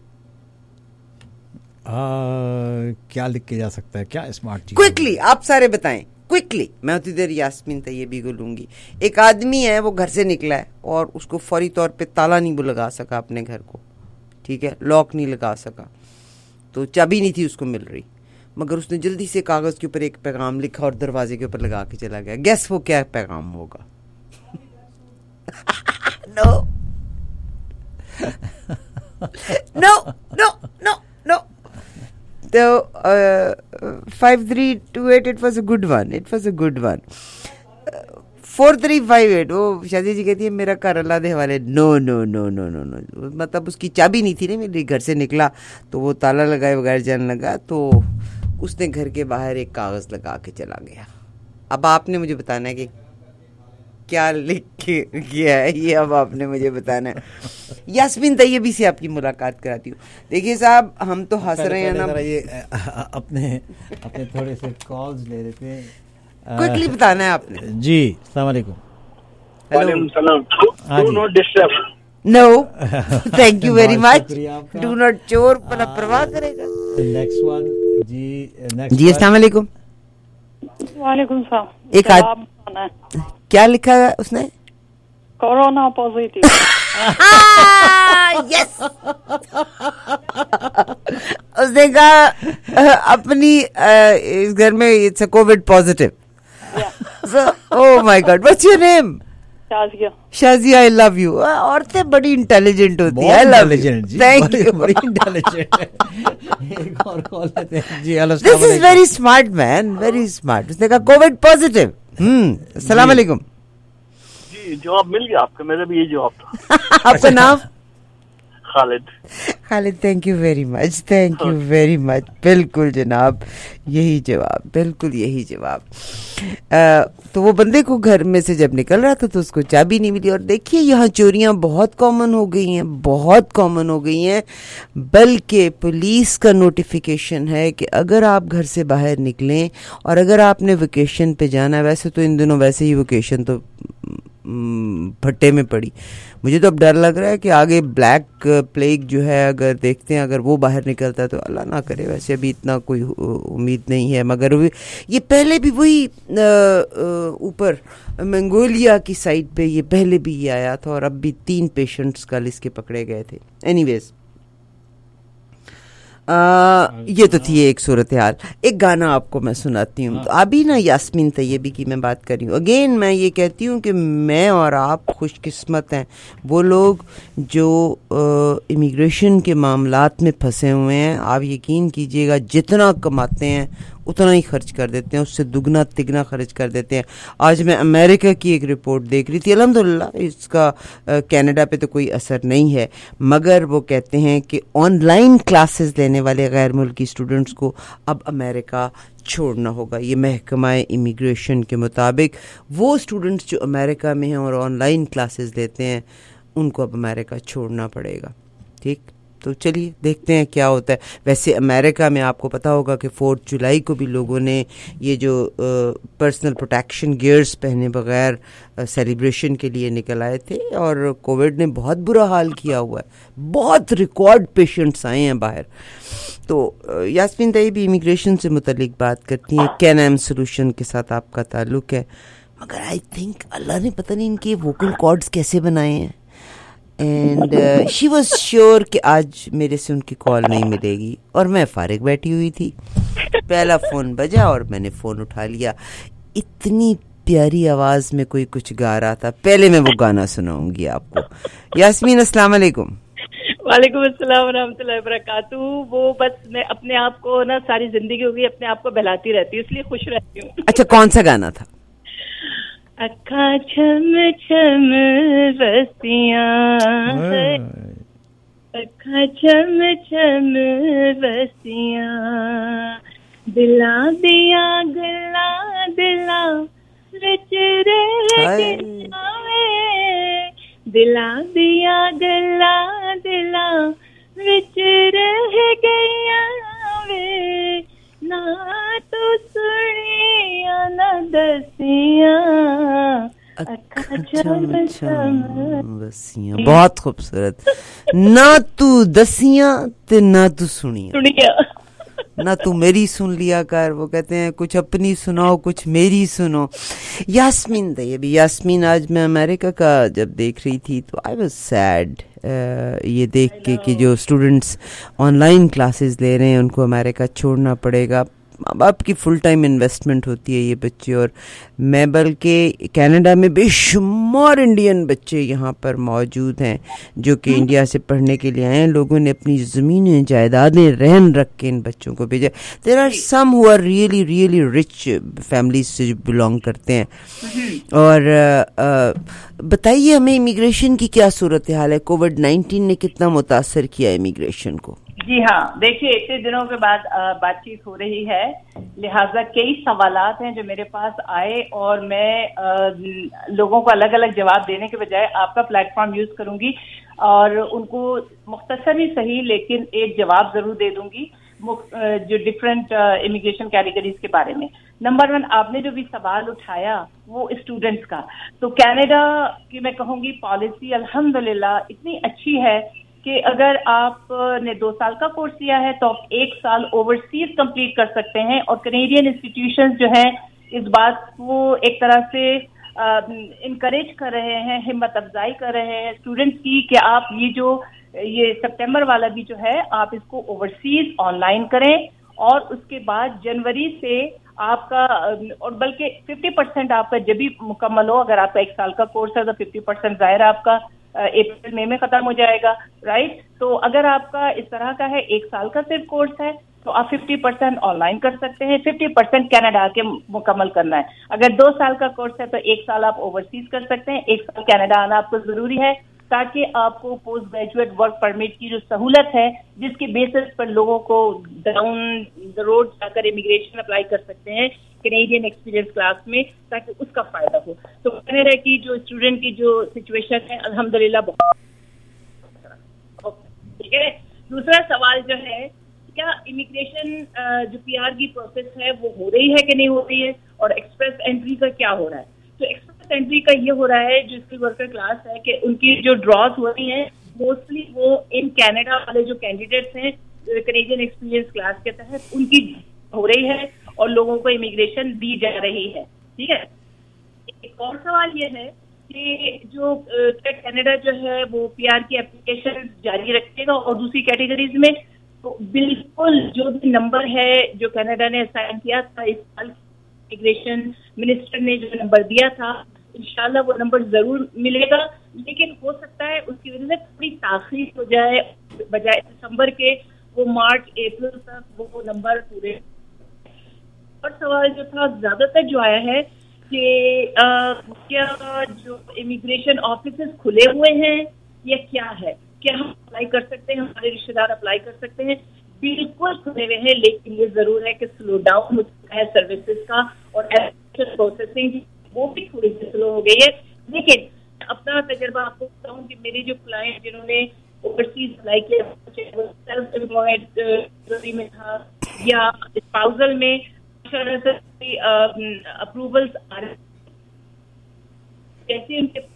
आ, क्या लिख के जा सकता है, क्या स्मार्ट चीज़? क्विकली आप सारे बताएं, क्विकली. मैं उतनी देर यास्मीन तैयबी को लूँगी. एक आदमी है, वो घर से निकला है और उसको फौरी तौर पे ताला नहीं वो लगा सका अपने घर को. ठीक है, लॉक नहीं लगा सका, तो चाबी नहीं थी उसको मिल रही, मगर उसने जल्दी से कागज़ के ऊपर एक पैगाम लिखा और दरवाजे के ऊपर लगा के चला गया. गैस वो क्या पैगाम होगा? No no no no no. So five three two eight, it was a good one. It was a good one. four three five eight. वो शादी जी कहती है मेरा घर अल्लाह दे हवाले. No no no no no no. मतलब उसकी चाबी नहीं थी ना, मेरे घर से निकला तो वो ताला लगाए बगैर जाने लगा, तो उसने घर के बाहर एक कागज़ लगा के चला गया. अब आपने मुझे बताना है कि क्या लिख के गया है, ये अब आपने मुझे बताना है. यास्मीन तैयबी से आपकी मुलाकात कराती हूँ. देखिए साहब, हम तो हंस रहे हैं ना, ये अपने अपने थोड़े से कॉल्स ले लेते हैं. क्विकली बताना है आपने. जी, अस्सलाम वालेकुम. वालेकुम सलाम. Do not disturb. No, thank you very much. Do not चोर, पर परवाह करेगा. नेक्स्ट वन जी. नेक्स्ट जी, अस्सलाम वालेकुम. वालेकुम सलाम। एक आज क्या लिखा है उसने? Corona positive. यस। उसने कहा अपनी इस घर में it's a covid positive. Oh my God, what's your name? Shazia. Shazia, I love you. औरतें बड़ी इंटेलिजेंट होती है। I love you, thank you. बड़ी इंटेलिजेंट। एक और कॉल लेते हैं जी। Hello, this is very smart man, very smart. उसने कहा कोविड पॉजिटिव। हम्म, अस्सलाम वालेकुम। जी, जवाब मिल गया आपका, मेरा भी ये जवाब था। आपका नाम? Khalid. Khalid, thank you very much, thank you very much. बिल्कुल जनाब, यही जवाब, बिल्कुल यही जवाब। आ, तो वो बंदे को घर में से जब निकल रहा था तो उसको चाबी नहीं मिली। और देखिए यहाँ चोरियां बहुत कॉमन हो गई हैं, बहुत कॉमन हो गई हैं। बल्कि पुलिस का नोटिफिकेशन है कि अगर आप घर से बाहर निकलें और अगर आपने वेकेशन पे जाना है, वैसे तो इन दिनों वैसे ही वेकेशन तो भट्टे में पड़ी, मुझे तो अब डर लग रहा है कि आगे ब्लैक प्लेग जो है अगर देखते हैं, अगर वो बाहर निकलता है तो अल्लाह ना करे, वैसे अभी इतना कोई उम्मीद नहीं है। मगर ये पहले भी वही ऊपर मंगोलिया की साइड पे ये पहले भी ये आया था और अब भी तीन पेशेंट्स कल इसके पकड़े गए थे। एनीवेज, आ, ये तो थी एक सूरत हाल। एक गाना आपको मैं सुनाती हूँ। तो अभी ना यास्मीन तैयबी की मैं बात कर रही हूँ। अगेन मैं ये कहती हूँ कि मैं और आप खुशकिस्मत हैं, वो लोग जो इमिग्रेशन के मामलात में फंसे हुए हैं। आप यकीन कीजिएगा जितना कमाते हैं उतना ही खर्च कर देते हैं, उससे दुगना तिगना खर्च कर देते हैं। आज मैं अमेरिका की एक रिपोर्ट देख रही थी, अल्हम्दुलिल्लाह इसका कनाडा पे तो कोई असर नहीं है, मगर वो कहते हैं कि ऑनलाइन क्लासेस लेने वाले गैर मुल्की स्टूडेंट्स को अब अमेरिका छोड़ना होगा। ये महकमा इमिग्रेशन के मुताबिक वो स्टूडेंट्स जो अमेरिका में हैं और ऑनलाइन क्लासेस लेते हैं उनको अब अमेरिका छोड़ना पड़ेगा। ठीक, तो चलिए देखते हैं क्या होता है। वैसे अमेरिका में आपको पता होगा कि फोर्थ जुलाई को भी लोगों ने ये जो पर्सनल प्रोटेक्शन गियर्स पहने बगैर सेलिब्रेशन के लिए निकल आए थे और कोविड ने बहुत बुरा हाल किया हुआ है, बहुत रिकॉर्ड पेशेंट्स आए हैं बाहर। तो यास्मीन तैयबी इमिग्रेशन से मुतल्लिक बात करती हैं, कैन-एम सोल्यूशन के साथ आपका ताल्लुक है, मगर आई थिंक अल्लाह ने पता नहीं इनके वोकल कॉर्ड्स कैसे बनाए हैं। एंड शी वॉज श्योर कि आज मेरे से उनकी कॉल नहीं मिलेगी और मैं फारिग बैठी हुई थी। पहला फ़ोन बजा और मैंने फ़ोन उठा लिया। इतनी प्यारी आवाज़ में कोई कुछ गा रहा था। पहले मैं वो गाना सुनाऊंगी आपको। यास्मीन, अस्सलाम वालेकुम। वालेकुम अस्सलाम रहमतुल्लाहि व बरकातहू। वो बस मैं अपने आप को ना सारी जिंदगी हो गई अपने आप को बहलाती रहती हूँ, इसलिए खुश रहती हूँ। अच्छा, कौन सा गाना था? अखा छम छम बसियां, अखा छम छम बसियां, दिला दिया गला दिला विच रह गया, दिला दिया गला दिला विच रह गया वे, ना तो सुनिया ना दसिया, बसियां। बहुत खूबसूरत। ना तू दसियां ते ना तू सुनिया, ना तू मेरी सुन लिया कर। वो कहते हैं कुछ अपनी सुनाओ कुछ मेरी सुनो। यास्मीन तैयबी, यास्मीन आज मैं अमेरिका का जब देख रही थी तो आई वाज सैड ये देख के कि जो स्टूडेंट्स ऑनलाइन क्लासेस ले रहे हैं उनको अमेरिका छोड़ना पड़ेगा। माँ बाप की फुल टाइम इन्वेस्टमेंट होती है ये बच्चे। और मैं बल्कि कनाडा में बेशुमार इंडियन बच्चे यहाँ पर मौजूद हैं जो कि इंडिया से पढ़ने के लिए आए हैं। लोगों ने अपनी ज़मीनें जायदादें रहन रख के इन बच्चों को भेजा। There are some who are really really rich families से बिलोंग करते हैं। और बताइए हमें इमिग्रेशन की क्या सूरत हाल है? कोविड नाइन्टीन ने कितना मुतासर किया इमिग्रेशन को? जी हाँ, देखिए इतने दिनों के बाद बातचीत हो रही है, लिहाजा कई सवालात हैं जो मेरे पास आए और मैं आ, लोगों को अलग अलग जवाब देने के बजाय आपका प्लेटफॉर्म यूज करूंगी और उनको मुख्तसर ही सही लेकिन एक जवाब जरूर दे दूंगी जो डिफरेंट इमिग्रेशन कैटेगरीज के बारे में। नंबर वन, आपने जो भी सवाल उठाया वो स्टूडेंट्स का, तो कनाडा की मैं कहूंगी पॉलिसी अल्हम्दुलिल्लाह इतनी अच्छी है कि अगर आपने दो साल का कोर्स लिया है तो आप एक साल ओवरसीज कंप्लीट कर सकते हैं और कैनेडियन इंस्टीट्यूशंस जो हैं इस बात को एक तरह से इनकरेज कर रहे हैं, हिम्मत अफजाई कर रहे हैं स्टूडेंट्स की कि आप ये जो ये सितंबर वाला भी जो है आप इसको ओवरसीज ऑनलाइन करें और उसके बाद जनवरी से आपका और बल्कि फिफ्टी परसेंट आपका जब भी मुकम्मल हो, अगर आपका एक साल का कोर्स है तो फिफ्टी परसेंट जाहिर आपका अप्रैल मई में खत्म हो जाएगा, राइट। तो अगर आपका इस तरह का है एक साल का सिर्फ कोर्स है तो आप फिफ्टी परसेंट ऑनलाइन कर सकते हैं, फिफ्टी परसेंट कनाडा के मुकम्मल करना है। अगर दो साल का कोर्स है तो एक साल आप ओवरसीज कर सकते हैं, एक साल कनाडा आना आपको जरूरी है ताकि आपको पोस्ट ग्रेजुएट वर्क परमिट की जो सहूलत है जिसके बेसिस पर लोगों को डाउन द रोड जाकर इमिग्रेशन अप्लाई कर सकते हैं कैनेडियन एक्सपीरियंस क्लास में, ताकि उसका फायदा हो। तो कनाडा की जो स्टूडेंट की जो सिचुएशन है अल्हम्दुलिल्लाह बहुत ठीक है। दूसरा सवाल जो है, क्या इमिग्रेशन जो पीआर की प्रोसेस है वो हो रही है कि नहीं हो रही है, और एक्सप्रेस एंट्री का क्या हो रहा है। तो एक्सप्रेस एंट्री का ये हो रहा है जो स्किल वर्कर क्लास है कि उनकी जो ड्रॉज हो रही हैं मोस्टली वो इन कनाडा वाले जो कैंडिडेट्स हैं कैनेडियन एक्सपीरियंस क्लास के तहत उनकी हो रही है और लोगों को इमिग्रेशन दी जा रही है, ठीक है। एक और सवाल ये है कि जो कनाडा जो है वो पीआर की एप्लीकेशन जारी रखेगा और दूसरी कैटेगरीज में तो बिल्कुल जो भी नंबर है जो कनाडा ने असाइन किया था इस साल इमिग्रेशन मिनिस्टर ने जो नंबर दिया था इंशाल्लाह वो नंबर जरूर मिलेगा, लेकिन हो सकता है उसकी वजह से थोड़ी ताखीर हो जाए, बजाय दिसंबर के वो मार्च अप्रैल तक वो नंबर पूरे। और सवाल जो था ज्यादातर जो आया है कि आ, क्या जो इमिग्रेशन ऑफिसेस खुले हुए हैं या क्या है, क्या हम अप्लाई कर सकते हैं, हमारे रिश्तेदार अप्लाई कर सकते हैं। बिल्कुल खुले हुए हैं, लेकिन ये जरूर है कि स्लो डाउन हो चुका है सर्विसेज का और प्रोसेसिंग वो भी थोड़ी सी स्लो हो गई है। लेकिन अपना तजर्बा आपको बताऊं कि मेरे जो क्लाइंट जिन्होंने ओवरसीज अप्लाई किया, सेल्फ एम्प्लॉयड में था या स्पाउसल में अप्रूवल्स आ रहे जैसे उनके।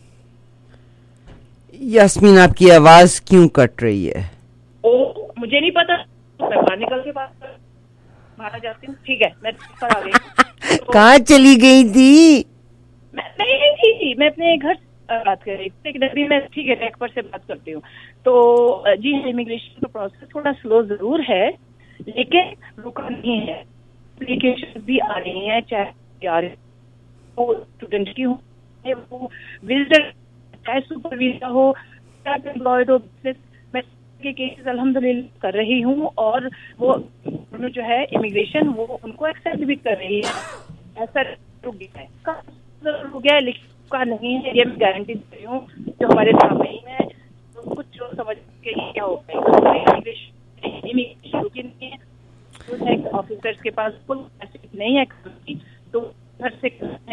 यास्मीन आपकी आवाज क्यों कट रही है? ओ मुझे नहीं पता, मैं बाहर निकल के बात बाहर जाती हूँ, ठीक है मैं पर आ गई। तो, कहाँ चली गई थी? मैं नहीं थी, मैं अपने घर बात कर रही थी, लेकिन अभी मैं ठीक है नेक पर से बात करती हूँ। तो जी इमिग्रेशन का प्रोसेस थोड़ा स्लो जरूर है लेकिन रुका नहीं है, एप्लीकेशन भी आ रही हैं, चाहे आ रही हो स्टूडेंट की हो वो विजिटर चाहे सुपर वीजा हो चाहे एम्प्लॉयड हो बिजनेस, मैं के केसेस अल्हम्दुलिल्लाह कर रही हूँ और वो जो है इमिग्रेशन वो उनको एक्सेप्ट भी कर रही है। ऐसा रुक गया है, रुक गया है लेकिन का नहीं है, ये मैं गारंटी दे रही हूँ जो हमारे सामने ही है। तो कुछ जो समझ के क्या हो गया इमिग्रेशन रुकी नहीं है, ऑफिसर्स के पास फुल नहीं है तो घर से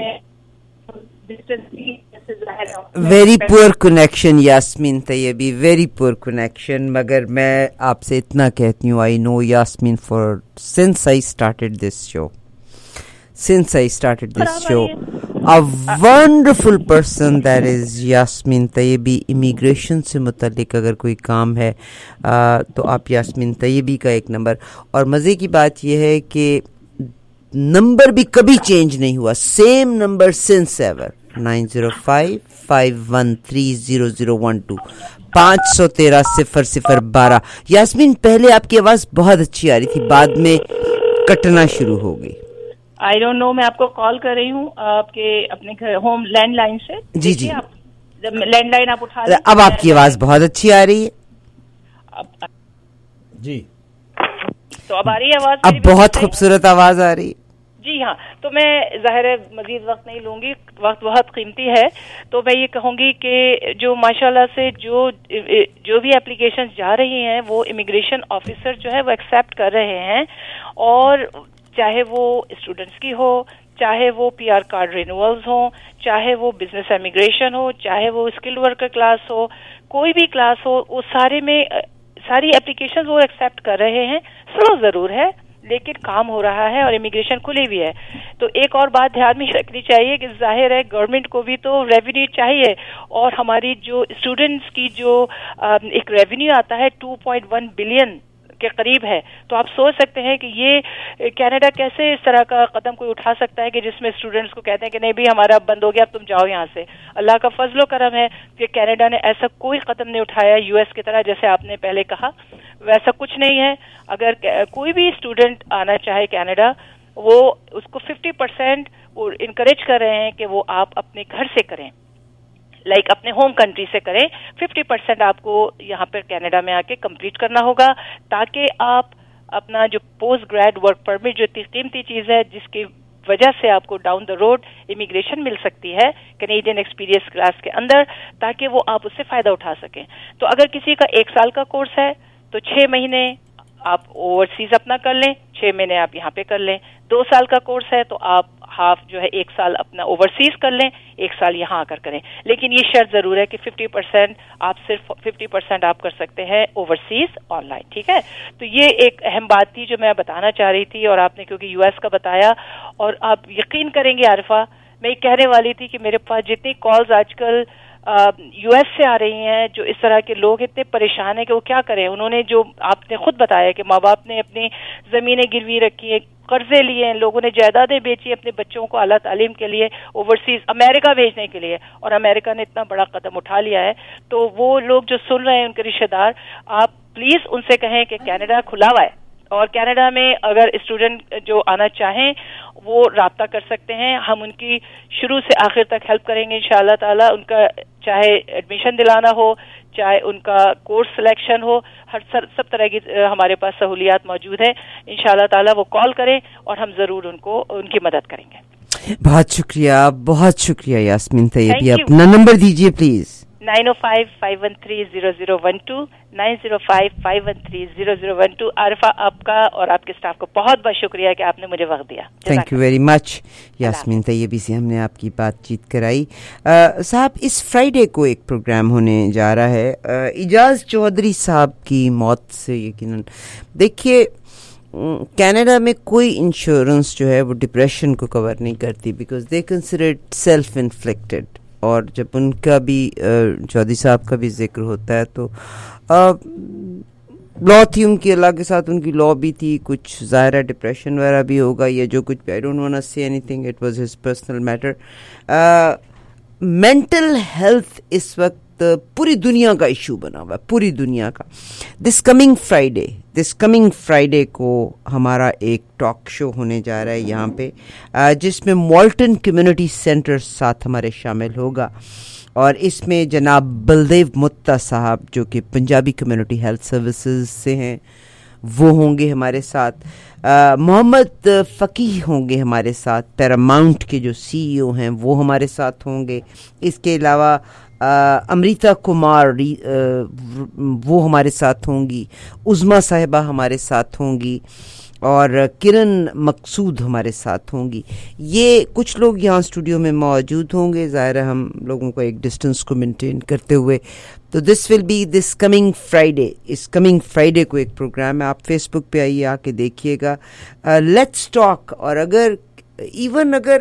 very poor connection Yasmeen Taiyebi, very poor connection. मगर मैं आपसे इतना कहती हूँ, I know Yasmeen for since I started this show since I started this show, a wonderful person that is Yasmeen Taiyebi. Immigration से मुतल्लिक अगर कोई काम है आ, तो आप यास्मीन तैयबी का एक नंबर, और मज़े की बात यह है कि नंबर भी कभी चेंज नहीं हुआ, same number since ever, nine zero five five one three zero zero one two, पाँच सौ तेरह सिफर सिफर बारह। यास्मीन पहले आपकी आवाज़ बहुत अच्छी आ रही थी, बाद में कटना शुरू हो गई। आई डोंट नो, मैं आपको कॉल कर रही हूँ आपके अपने घर होम लैंडलाइन से। जी जी, आप जब लैंडलाइन आप उठा अब आपकी आवाज बहुत अच्छी आ रही है। अब जी तो अब आ रही है आवाज? अब बहुत खूबसूरत आवाज आ रही है। जी हाँ, तो मैं ज़ाहिर है मजीद वक्त नहीं लूंगी, वक्त बहुत कीमती है। तो मैं ये कहूँगी कि जो माशाल्लाह से जो जो भी एप्लीकेशन जा रही हैं वो इमिग्रेशन ऑफिसर जो है वो एक्सेप्ट कर रहे हैं, और चाहे वो स्टूडेंट्स की हो, चाहे वो पीआर कार्ड रिन्यूअल्स हो, चाहे वो बिजनेस इमिग्रेशन हो, चाहे वो स्किल्ड वर्कर क्लास हो, कोई भी क्लास हो, वो सारे में सारी एप्लीकेशन वो एक्सेप्ट कर रहे हैं। स्लो जरूर है लेकिन काम हो रहा है और इमिग्रेशन खुली भी है। तो एक और बात ध्यान में रखनी चाहिए कि जाहिर है गवर्नमेंट को भी तो रेवेन्यू चाहिए, और हमारी जो स्टूडेंट्स की जो एक रेवेन्यू आता है टू पॉइंट वन बिलियन کے قریب ہے. تو آپ سوچ سکتے ہیں کہ یہ کینیڈا کیسے اس طرح کا قدم کوئی اٹھا سکتا ہے کہ جس میں اسٹوڈنٹس کو کہتے ہیں کہ نہیں بھی ہمارا بند ہو گیا اب تم جاؤ یہاں سے. اللہ کا فضل و کرم ہے کہ کینیڈا نے ایسا کوئی قدم نہیں اٹھایا یو ایس کی طرح جیسے آپ نے پہلے کہا, ویسا کچھ نہیں ہے. اگر کوئی بھی اسٹوڈنٹ آنا چاہے کینیڈا, وہ اس کو ففٹی پرسینٹ وہ انکریج کر رہے ہیں کہ وہ آپ اپنے گھر سے کریں, لائک like اپنے ہوم کنٹری سے کریں. ففٹی پرسینٹ آپ کو یہاں پر کینیڈا میں آ کے کمپلیٹ کرنا ہوگا تاکہ آپ اپنا جو پوسٹ گریڈ ورک پرمٹ جو اتنی قیمتی چیز ہے جس کی وجہ سے آپ کو ڈاؤن دا روڈ امیگریشن مل سکتی ہے کینیڈین ایکسپیرینس کلاس کے اندر, تاکہ وہ آپ اس سے فائدہ اٹھا سکیں. تو اگر کسی کا ایک سال کا کورس ہے تو چھ مہینے آپ اوورسیز اپنا کر لیں, چھ مہینے آپ یہاں پہ کر لیں. دو سال کا کورس ہے تو آپ ہاف جو ہے ایک سال اپنا اوورسیز کر لیں, ایک سال یہاں آ کر کریں. لیکن یہ شرط ضرور ہے کہ ففٹی پرسینٹ آپ صرف ففٹی پرسینٹ آپ کر سکتے ہیں اوورسیز آن لائن. ٹھیک ہے, تو یہ ایک اہم بات تھی جو میں بتانا چاہ رہی تھی, اور آپ نے کیونکہ یو ایس کا بتایا, اور آپ یقین کریں گے عارفہ, میں یہ کہنے والی تھی کہ میرے پاس جتنی کالز آج کل یو ایس سے آ رہی ہیں, جو اس طرح کے لوگ اتنے پریشان ہیں کہ وہ کیا کریں. انہوں نے جو آپ نے خود بتایا کہ ماں باپ نے اپنی زمینیں گروی رکھی ہیں, قرضے لیے ہیں, لوگوں نے جائیدادیں بیچی اپنے بچوں کو اعلیٰ تعلیم کے لیے اوورسیز امریکہ بھیجنے کے لیے, اور امریکہ نے اتنا بڑا قدم اٹھا لیا ہے. تو وہ لوگ جو سن رہے ہیں ان کے رشتے دار, آپ پلیز ان سے کہیں کہ کینیڈا کھلا ہوا ہے, اور کینیڈا میں اگر اسٹوڈنٹ جو آنا چاہیں وہ رابطہ کر سکتے ہیں. ہم ان کی شروع سے آخر تک ہیلپ کریں گے انشاءاللہ تعالی. ان کا چاہے ایڈمیشن دلانا ہو, چاہے ان کا کورس سلیکشن ہو, ہر سب طرح کی ہمارے پاس سہولیات موجود ہیں. انشاءاللہ تعالی وہ کال کریں اور ہم ضرور ان کو ان کی مدد کریں گے. بہت شکریہ, بہت شکریہ یاسمین طیبی. اپنا نمبر دیجیے please. Nine O five five one three zero zero one two nine zero five five one three zero zero one two. Arifa, آپ کا اور آپ کے اسٹاف کو بہت بہت شکریہ کہ آپ نے مجھے وقت دیا. Thank you very much. Yasmeen Taiyebi سے ہم نے آپ کی بات چیت کرائی. صاحب, اس فرائیڈے کو ایک پروگرام ہونے جا رہا ہے اعجاز چودھری صاحب کی موت سے. یقیناً دیکھیے, کینیڈا میں کوئی انشورنس جو ہے وہ ڈپریشن کو کور نہیں کرتی, because they consider it self inflicted. اور جب ان کا بھی چودھری صاحب کا بھی ذکر ہوتا ہے تو لا تھی ان کی, اللہ کے ساتھ ان کی لا بھی تھی. کچھ ظاہر ڈپریشن وغیرہ بھی ہوگا یا جو کچھ, I don't want to say anything, it was his personal matter. Mental health اس وقت پوری دنیا کا ایشو بنا ہوا ہے, پوری دنیا کا. This coming Friday this coming Friday کو ہمارا ایک ٹاک شو ہونے جا رہا ہے یہاں پہ, جس میں مالٹن کمیونٹی سینٹر ساتھ ہمارے شامل ہوگا. اور اس میں جناب بلدیو متا صاحب جو کہ پنجابی کمیونٹی ہیلتھ سروسز سے ہیں وہ ہوں گے ہمارے ساتھ. محمد فقیح ہوں گے ہمارے ساتھ, پیراماؤنٹ کے جو سی ای او ہیں وہ ہمارے ساتھ ہوں گے. اس کے علاوہ امریتا کمار وہ ہمارے ساتھ ہوں گی, عظما صاحبہ ہمارے ساتھ ہوں گی, اور کرن مقصود ہمارے ساتھ ہوں گی. یہ کچھ لوگ یہاں اسٹوڈیو میں موجود ہوں گے, ظاہر ہے ہم لوگوں کو ایک ڈسٹنس کو مینٹین کرتے ہوئے. تو this will be this coming Friday, اس کمنگ فرائیڈے کو ایک پروگرام ہے. آپ فیس بک پہ آئیے, آ کے دیکھیے گا. Let's talk. اور اگر ایون اگر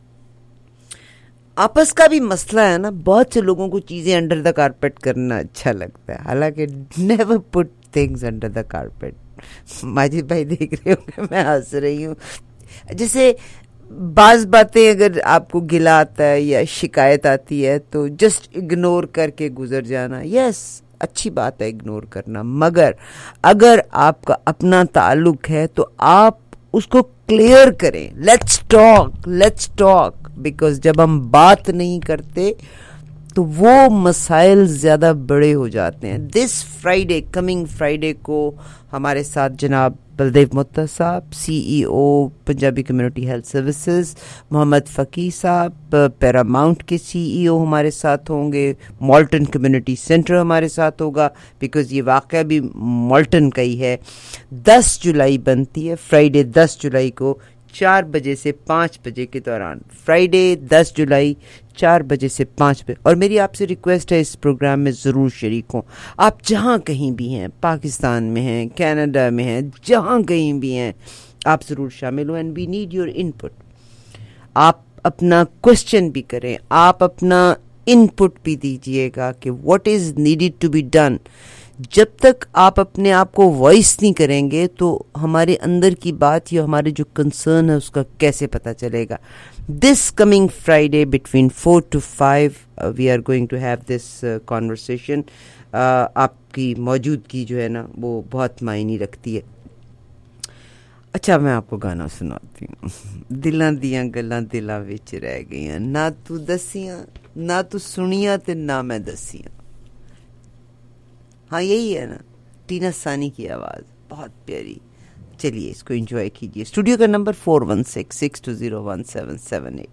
آپس کا بھی مسئلہ ہے نا, بہت سے لوگوں کو چیزیں انڈر دا کارپیٹ کرنا اچھا لگتا ہے, حالانکہ never put things under the carpet. Majid بھائی دیکھ رہے ہوں کہ میں ہنس رہی ہوں. جیسے بعض باتیں اگر آپ کو گلا آتا ہے یا شکایت آتی ہے تو جسٹ اگنور کر کے گزر جانا, یس اچھی بات ہے اگنور کرنا, مگر اگر آپ کا اپنا تعلق ہے تو آپ اس کو کلیئر کریں. Let's talk, let's talk. Because جب ہم بات نہیں کرتے تو وہ مسائل زیادہ بڑے ہو جاتے ہیں. دس فرائیڈے, کمنگ فرائیڈے کو ہمارے ساتھ جناب بلدیو متا صاحب, C E O Punjabi community health services, Muhammad Faqih صاحب پیراماؤنٹ کے سی ای او ہمارے ساتھ ہوں گے, مالٹن کمیونٹی سینٹر ہمارے ساتھ ہوگا, بیکاز یہ واقعہ بھی مالٹن کا ہی ہے. دس جولائی بنتی ہے, فرائیڈے دس جولائی کو چار بجے سے پانچ بجے کے دوران, فرائیڈے دس جولائی چار بجے سے پانچ بجے. اور میری آپ سے ریکویسٹ ہے اس پروگرام میں ضرور شریک ہوں. آپ جہاں کہیں بھی ہیں, پاکستان میں ہیں, کینیڈا میں ہیں, جہاں کہیں بھی ہیں, آپ ضرور شامل ہوں. And we need your input. آپ اپنا کوشچن بھی کریں, آپ اپنا ان پٹ بھی دیجیے گا کہ what is needed to be done. جب تک آپ اپنے آپ کو وائس نہیں کریں گے تو ہمارے اندر کی بات یا ہمارے جو کنسرن ہے اس کا کیسے پتہ چلے گا. This coming Friday between four to five we are going to have this conversation. آپ کی موجودگی جو ہے نا وہ بہت معنی رکھتی ہے. اچھا میں آپ کو گانا سناتی ہوں. دلاں دیاں گلاں دلاں وچ رہ گئیاں, نہ تو دسیاں نہ تو سنیاں تے نہ میں دسیاں. ہاں یہی ہے نا, ٹینا ثانی کی آواز بہت پیاری. چلیے اس کو انجوائے کیجیے. اسٹوڈیو کا number four one six six two zero one seven seven eight.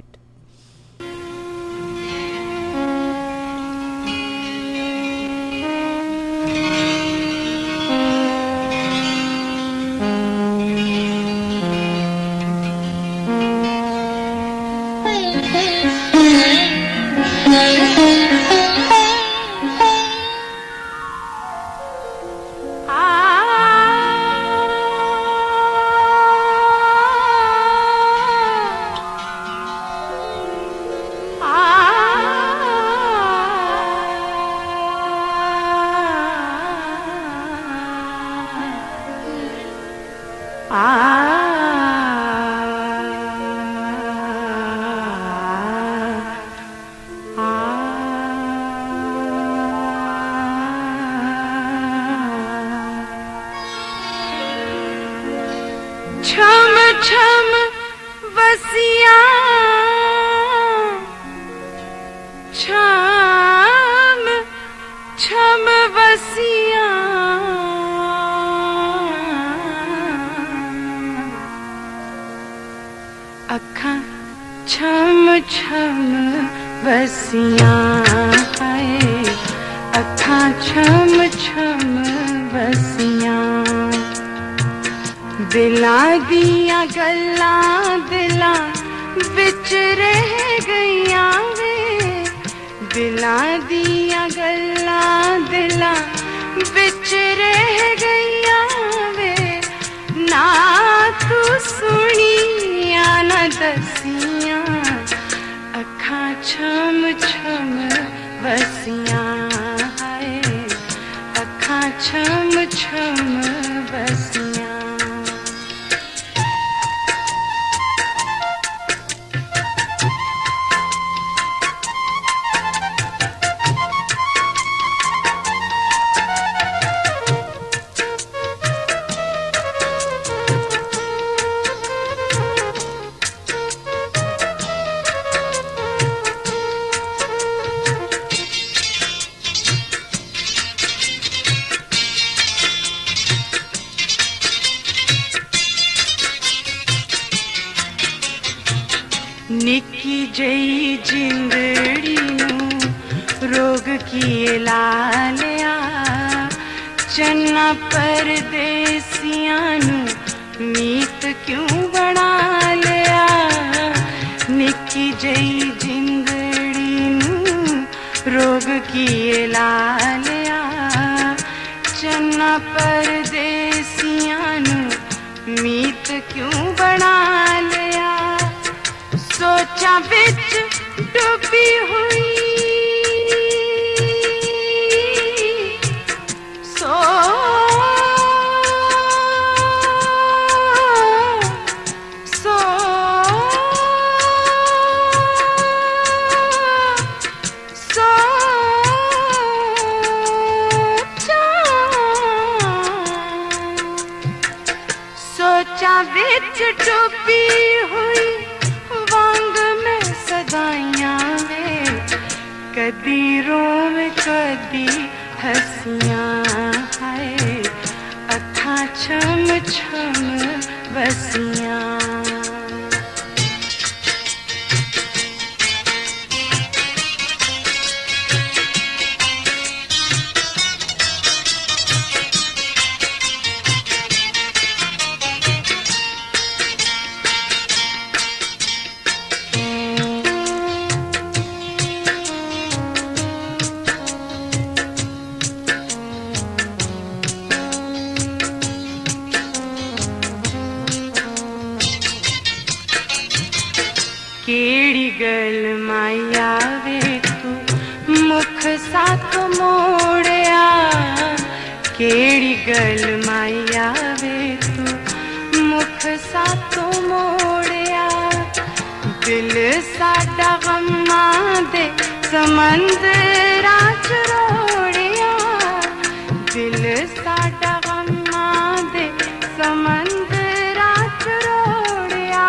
केड़ी गल माया वे तू मुख सातों मोड़िया दिल साडा गम्मां दे समंदरां च रोड़िया दिल साडा गम्मां दे समंदरां च रोड़िया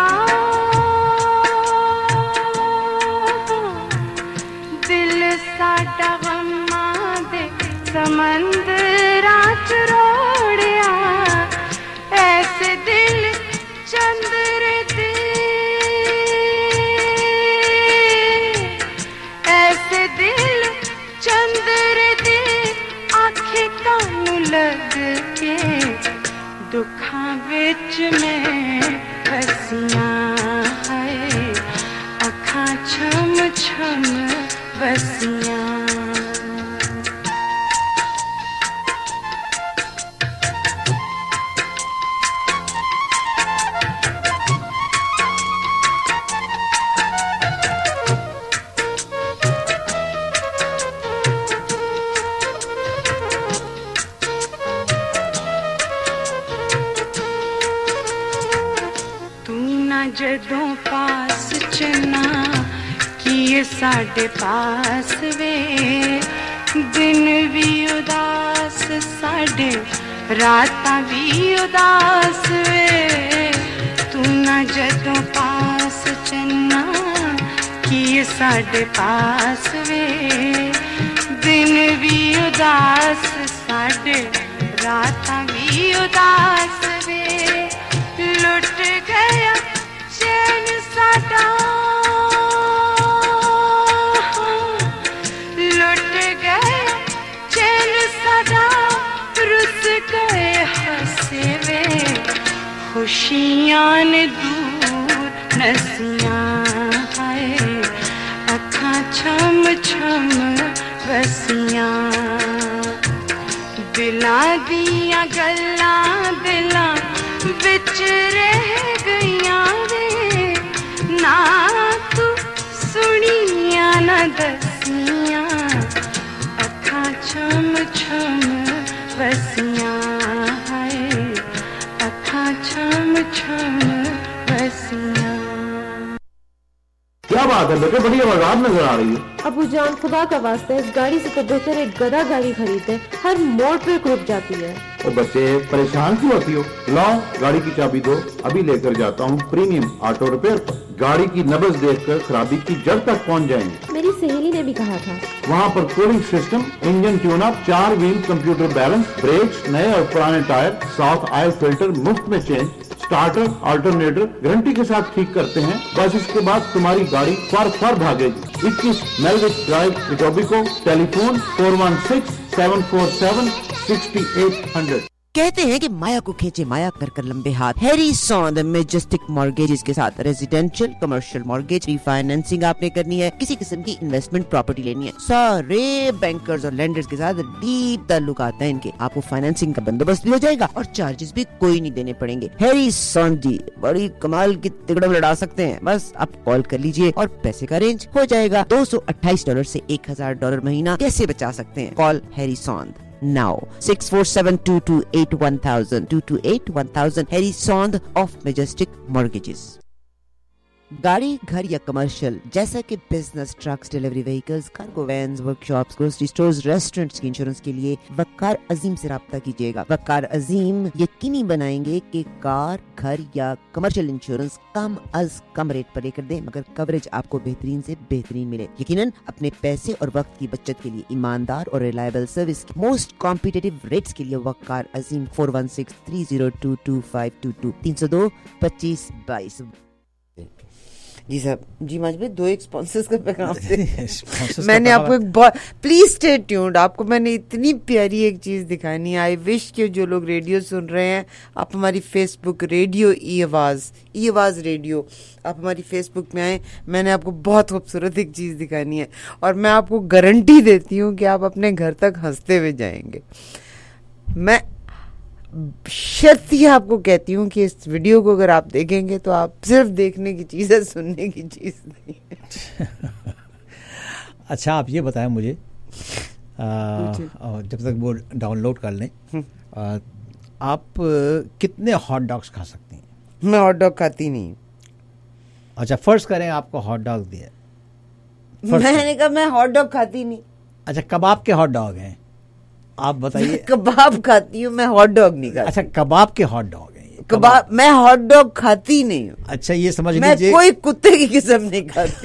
दिल साडा गम्मां दे समंदरां च रोड़िया ऐसे दिल चंद्र दे ऐसे दिल चंद्र दे आखे कानू लग के दुखां विच मैं फसियां है अखां छम छम बसियां जदों पास चना किए साडे पास वे दिन भी उदास साडे रातां भी उदास वे तू ना जदों पास चना किए साडे पास वे दिन भी उदास साडे रातां भी उदास वे लुट गया चैन साडा लुट गए चैन साडा रुस गए हंसे वे खुशियां ने दूर नसियां है अखां छम छम बसियां दिलां दियां गल्लां दिलां विच रह गईयां ना तू सुनिया ना दसिया अखां छम छम बसिया है अखां छम छम बसिया। क्या बात है बेटे, बड़ी आवाज़ नजर आ रही है। अबू जान खुदा का वास्ता इस गाड़ी से तो बेहतर एक गधा गाड़ी खरीदे, हर मोड़ पे रुक जाती है। ओ बच्चे परेशान क्यों होती हो, लाओ गाड़ी की चाबी दो, अभी लेकर जाता हूँ प्रीमियम ऑटो रिपेयर पर। गाड़ी की नब्ज देखकर खराबी की जड़ तक पहुँच जाएंगे। मेरी सहेली ने भी कहा था। वहाँ पर cooling system, engine tune up, चार व्हील कंप्यूटर बैलेंस, ब्रेक्स, नए और पुराने टायर, साउथ ऑयल फिल्टर मुफ्त में चेंज, स्टार्टर अल्टरनेटर गारंटी के साथ ठीक करते हैं। बस इसके बाद तुम्हारी गाड़ी फर फर भागेगी। इक्कीस Melwich drive Etobicoke, telephone four one six seven four seven six eight hundred. कहते हैं कि माया को खींचे माया कर कर लंबे हाथ। हैरी सॉन्द मैजेस्टिक मॉर्गेजेस के साथ रेजिडेंशियल कमर्शियल मॉर्गेज रिफाइनेंसिंग आपने करनी है, किसी किस्म की इन्वेस्टमेंट प्रॉपर्टी लेनी है, सारे बैंकर्स और लेंडर्स के साथ डीप ताल्लुकात हैं इनके। आपको फाइनेंसिंग का बंदोबस्त भी हो जाएगा और चार्जेस भी कोई नहीं देने पड़ेंगे। हैरी सॉन्द जी बड़ी कमाल की तिगड़ा लड़ा सकते हैं। बस आप कॉल कर लीजिए और पैसे का अरेंज हो जाएगा। दो सौ अट्ठाईस डॉलर से एक हजार डॉलर महीना कैसे बचा सकते हैं? Call Harry Sond now six four seven two two eight one thousand two two eight one thousand Harry Sond of Majestic Mortgages। गाड़ी, घर या कमर्शियल जैसा कि business, trucks, delivery vehicles, cargo vans, workshops, grocery stores, restaurants की insurance के लिए वकार अजीम से राब्ता कीजिएगा। वकार अजीम यकीनी बनाएंगे कि कार, घर या कमर्शियल इंश्योरेंस कम अज कम रेट पर लेकर दें, मगर कवरेज आपको बेहतरीन से बेहतरीन मिले। यकीनन अपने पैसे और वक्त की बचत के लिए ईमानदार और रिलायबल सर्विस की मोस्ट कॉम्पिटिटिव रेट्स के लिए Waqar Azeem four one six three zero two two five two two तीन सौ दो पच्चीस बाईस। जी साहब, जी माजबे दो एक स्पॉन्सर्स का पैगाम थे। मैंने आपको एक बहुत प्लीज स्टे ट्यून्ड, आपको मैंने इतनी प्यारी एक चीज दिखानी है। आई विश कि जो लोग रेडियो सुन रहे हैं आप हमारी फेसबुक रेडियो ई आवाज ई आवाज रेडियो आप हमारी फेसबुक में आए। मैंने आपको बहुत खूबसूरत एक चीज दिखानी है और मैं आपको गारंटी देती हूँ कि आप अपने घर तक हंसते हुए जाएंगे। मैं शर्त ही आपको कहती हूँ कि इस वीडियो को अगर आप देखेंगे तो आप सिर्फ देखने की चीज़ है, सुनने की चीज़ नहीं है। अच्छा, आप ये बताएं मुझे, جب تک وہ ڈاؤن لوڈ کر لیں, آپ کتنے ہاٹ ڈاگس کھا سکتی ہیں؟ میں ہاٹ ڈاگ کھاتی نہیں. اچھا فرض کریں آپ کو ہاٹ ڈاگ دیا, میں نے کہا میں ہاٹ ڈاگ کھاتی نہیں. اچھا کباب کے ہاٹ ڈاگ ہیں, آپ بتائیے. کباب کھاتی ہوں, میں ہاٹ ڈاگ نہیں کھاتی. اچھا کباب کے ہاٹ ڈاگ ہیں, کباب میں ہاٹ ڈاگ کھاتی نہیں ہوں. اچھا یہ سمجھ لیجیے میں کوئی کتے کی قسم نہیں کھاتی.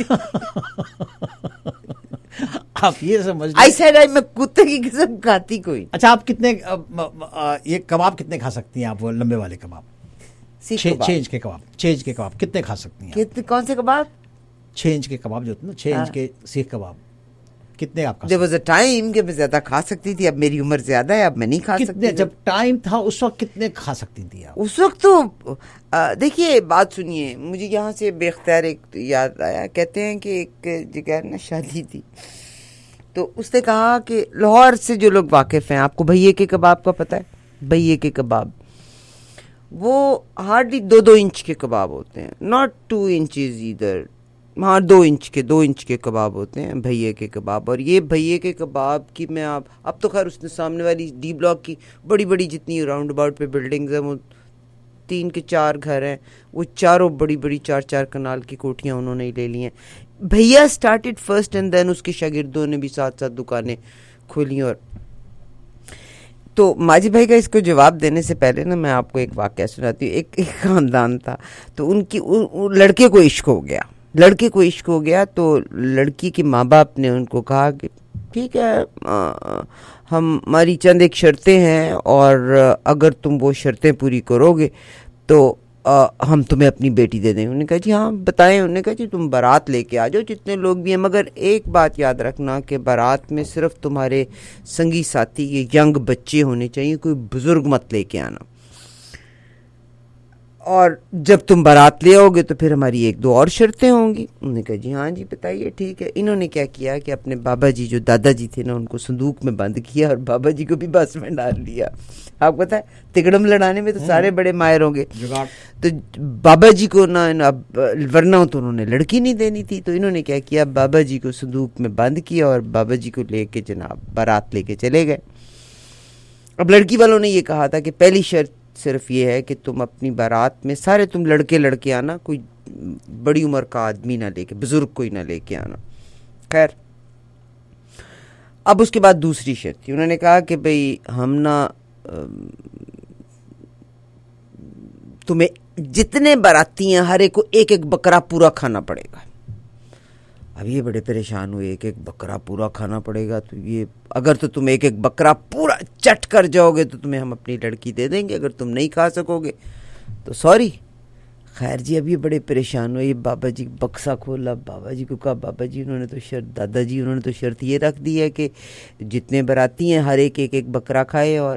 آپ یہ سمجھ آئی سیڈ آئی میں کتے کی قسم کھاتی کوئی. اچھا آپ کتنے یہ کباب کتنے کھا سکتی ہیں آپ, وہ لمبے والے کباب, چینج کے کباب, چینج کے کباب کتنے کھا سکتی ہیں؟ کون سے کباب؟ چینج کے کباب جو ہوتے ہیں نا, چینج کے سیخ کباب, کتنے آپ There was a time کہ میں زیادہ کھا سکتی تھی, اب میری عمر زیادہ ہے, اب میں نہیں کھا سکتی. جب ٹائم تھا اس وقت کتنے کھا سکتی تھی آپ؟ اس وقت تو دیکھیے بات سنیے, مجھے یہاں سے بے اختیار ایک یاد آیا. کہتے ہیں کہ ایک جگہ نا شادی تھی, تو اس نے کہا کہ لاہور سے جو لوگ واقف ہیں, آپ کو بھئیے کے کباب کا پتہ ہے؟ بھئیے کے کباب وہ ہارڈلی دو دو انچ کے کباب ہوتے ہیں, ناٹ ٹو انچز ادھر, ہاں دو انچ کے دو انچ کے کباب ہوتے ہیں بھئیے کے کباب. اور یہ بھئیے کے کباب کی میں آپ اب تو خیر اس نے سامنے والی ڈی بلاک کی بڑی بڑی جتنی راؤنڈ اباؤٹ پہ بلڈنگز ہیں, وہ تین کے چار گھر ہیں, وہ چاروں بڑی بڑی چار چار کنال کی کوٹیاں انہوں نے لے لی ہیں. بھیا started first and then one کے شاگردوں نے بھی ساتھ ساتھ دکانیں کھولی. اور تو ماجد بھائی کا اس کو جواب دینے سے پہلے نا میں آپ کو ایک واقعہ سناتی ہوں. ایک ایک خاندان تھا, تو ان کی لڑکے کو عشق ہو گیا لڑکے کو عشق ہو گیا تو لڑکی کے ماں باپ نے ان کو کہا کہ ٹھیک ہے ہم ہماری چند ایک شرطیں ہیں, اور اگر تم وہ شرطیں پوری کرو گے تو ہم تمہیں اپنی بیٹی دے دیں. انہوں نے کہا جی ہاں بتائیں. انہوں نے کہا جی تم بارات لے کے آ جاؤ جتنے لوگ بھی ہیں, مگر ایک بات یاد رکھنا کہ بارات میں صرف تمہارے سنگی ساتھی یہ ینگ بچے ہونے چاہیے, کوئی بزرگ مت لے کے آنا. اور جب تم بارات لے آؤ گے تو پھر ہماری ایک دو اور شرطیں ہوں گی. انہوں نے کہا جی ہاں جی بتائیے. ٹھیک ہے. انہوں نے کیا کیا کہ اپنے بابا جی جو دادا جی تھے نا ان کو صندوق میں بند کیا, اور بابا جی کو بھی بس میں ڈال دیا. آپ پتہ ہے تگڑم لڑانے میں تو سارے بڑے ماہر ہوں گے, تو بابا جی کو نہ ورنہ تو انہوں نے لڑکی نہیں دینی تھی. تو انہوں نے کیا کیا, بابا جی کو صندوق میں بند کیا اور بابا جی کو لے کے جناب بارات لے کے چلے گئے. اب لڑکی والوں نے یہ کہا تھا کہ پہلی شرط صرف یہ ہے کہ تم اپنی بارات میں سارے تم لڑکے لڑکے آنا, کوئی بڑی عمر کا آدمی نہ لے کے, بزرگ کوئی نہ لے کے آنا. خیر اب اس کے بعد دوسری شرط تھی. انہوں نے کہا کہ بھئی ہم نا تمہیں جتنے باراتی ہیں ہر ایک کو ایک ایک بکرا پورا کھانا پڑے گا. اب یہ بڑے پریشان ہوئے, ایک ایک بکرا پورا کھانا پڑے گا, تو یہ اگر تو تم ایک ایک بکرا پورا چٹ کر جاؤ گے تو تمہیں ہم اپنی لڑکی دے دیں گے, اگر تم نہیں کھا سکو گے تو سوری. خیر جی اب یہ بڑے پریشان ہوئے, بابا جی بکسا کھولا, بابا جی کو کہا بابا جی انہوں نے تو شرط دادا جی انہوں نے تو شرط یہ رکھ دی ہے کہ جتنے باراتی ہیں ہر ایک ایک ایک بکرا کھائے. اور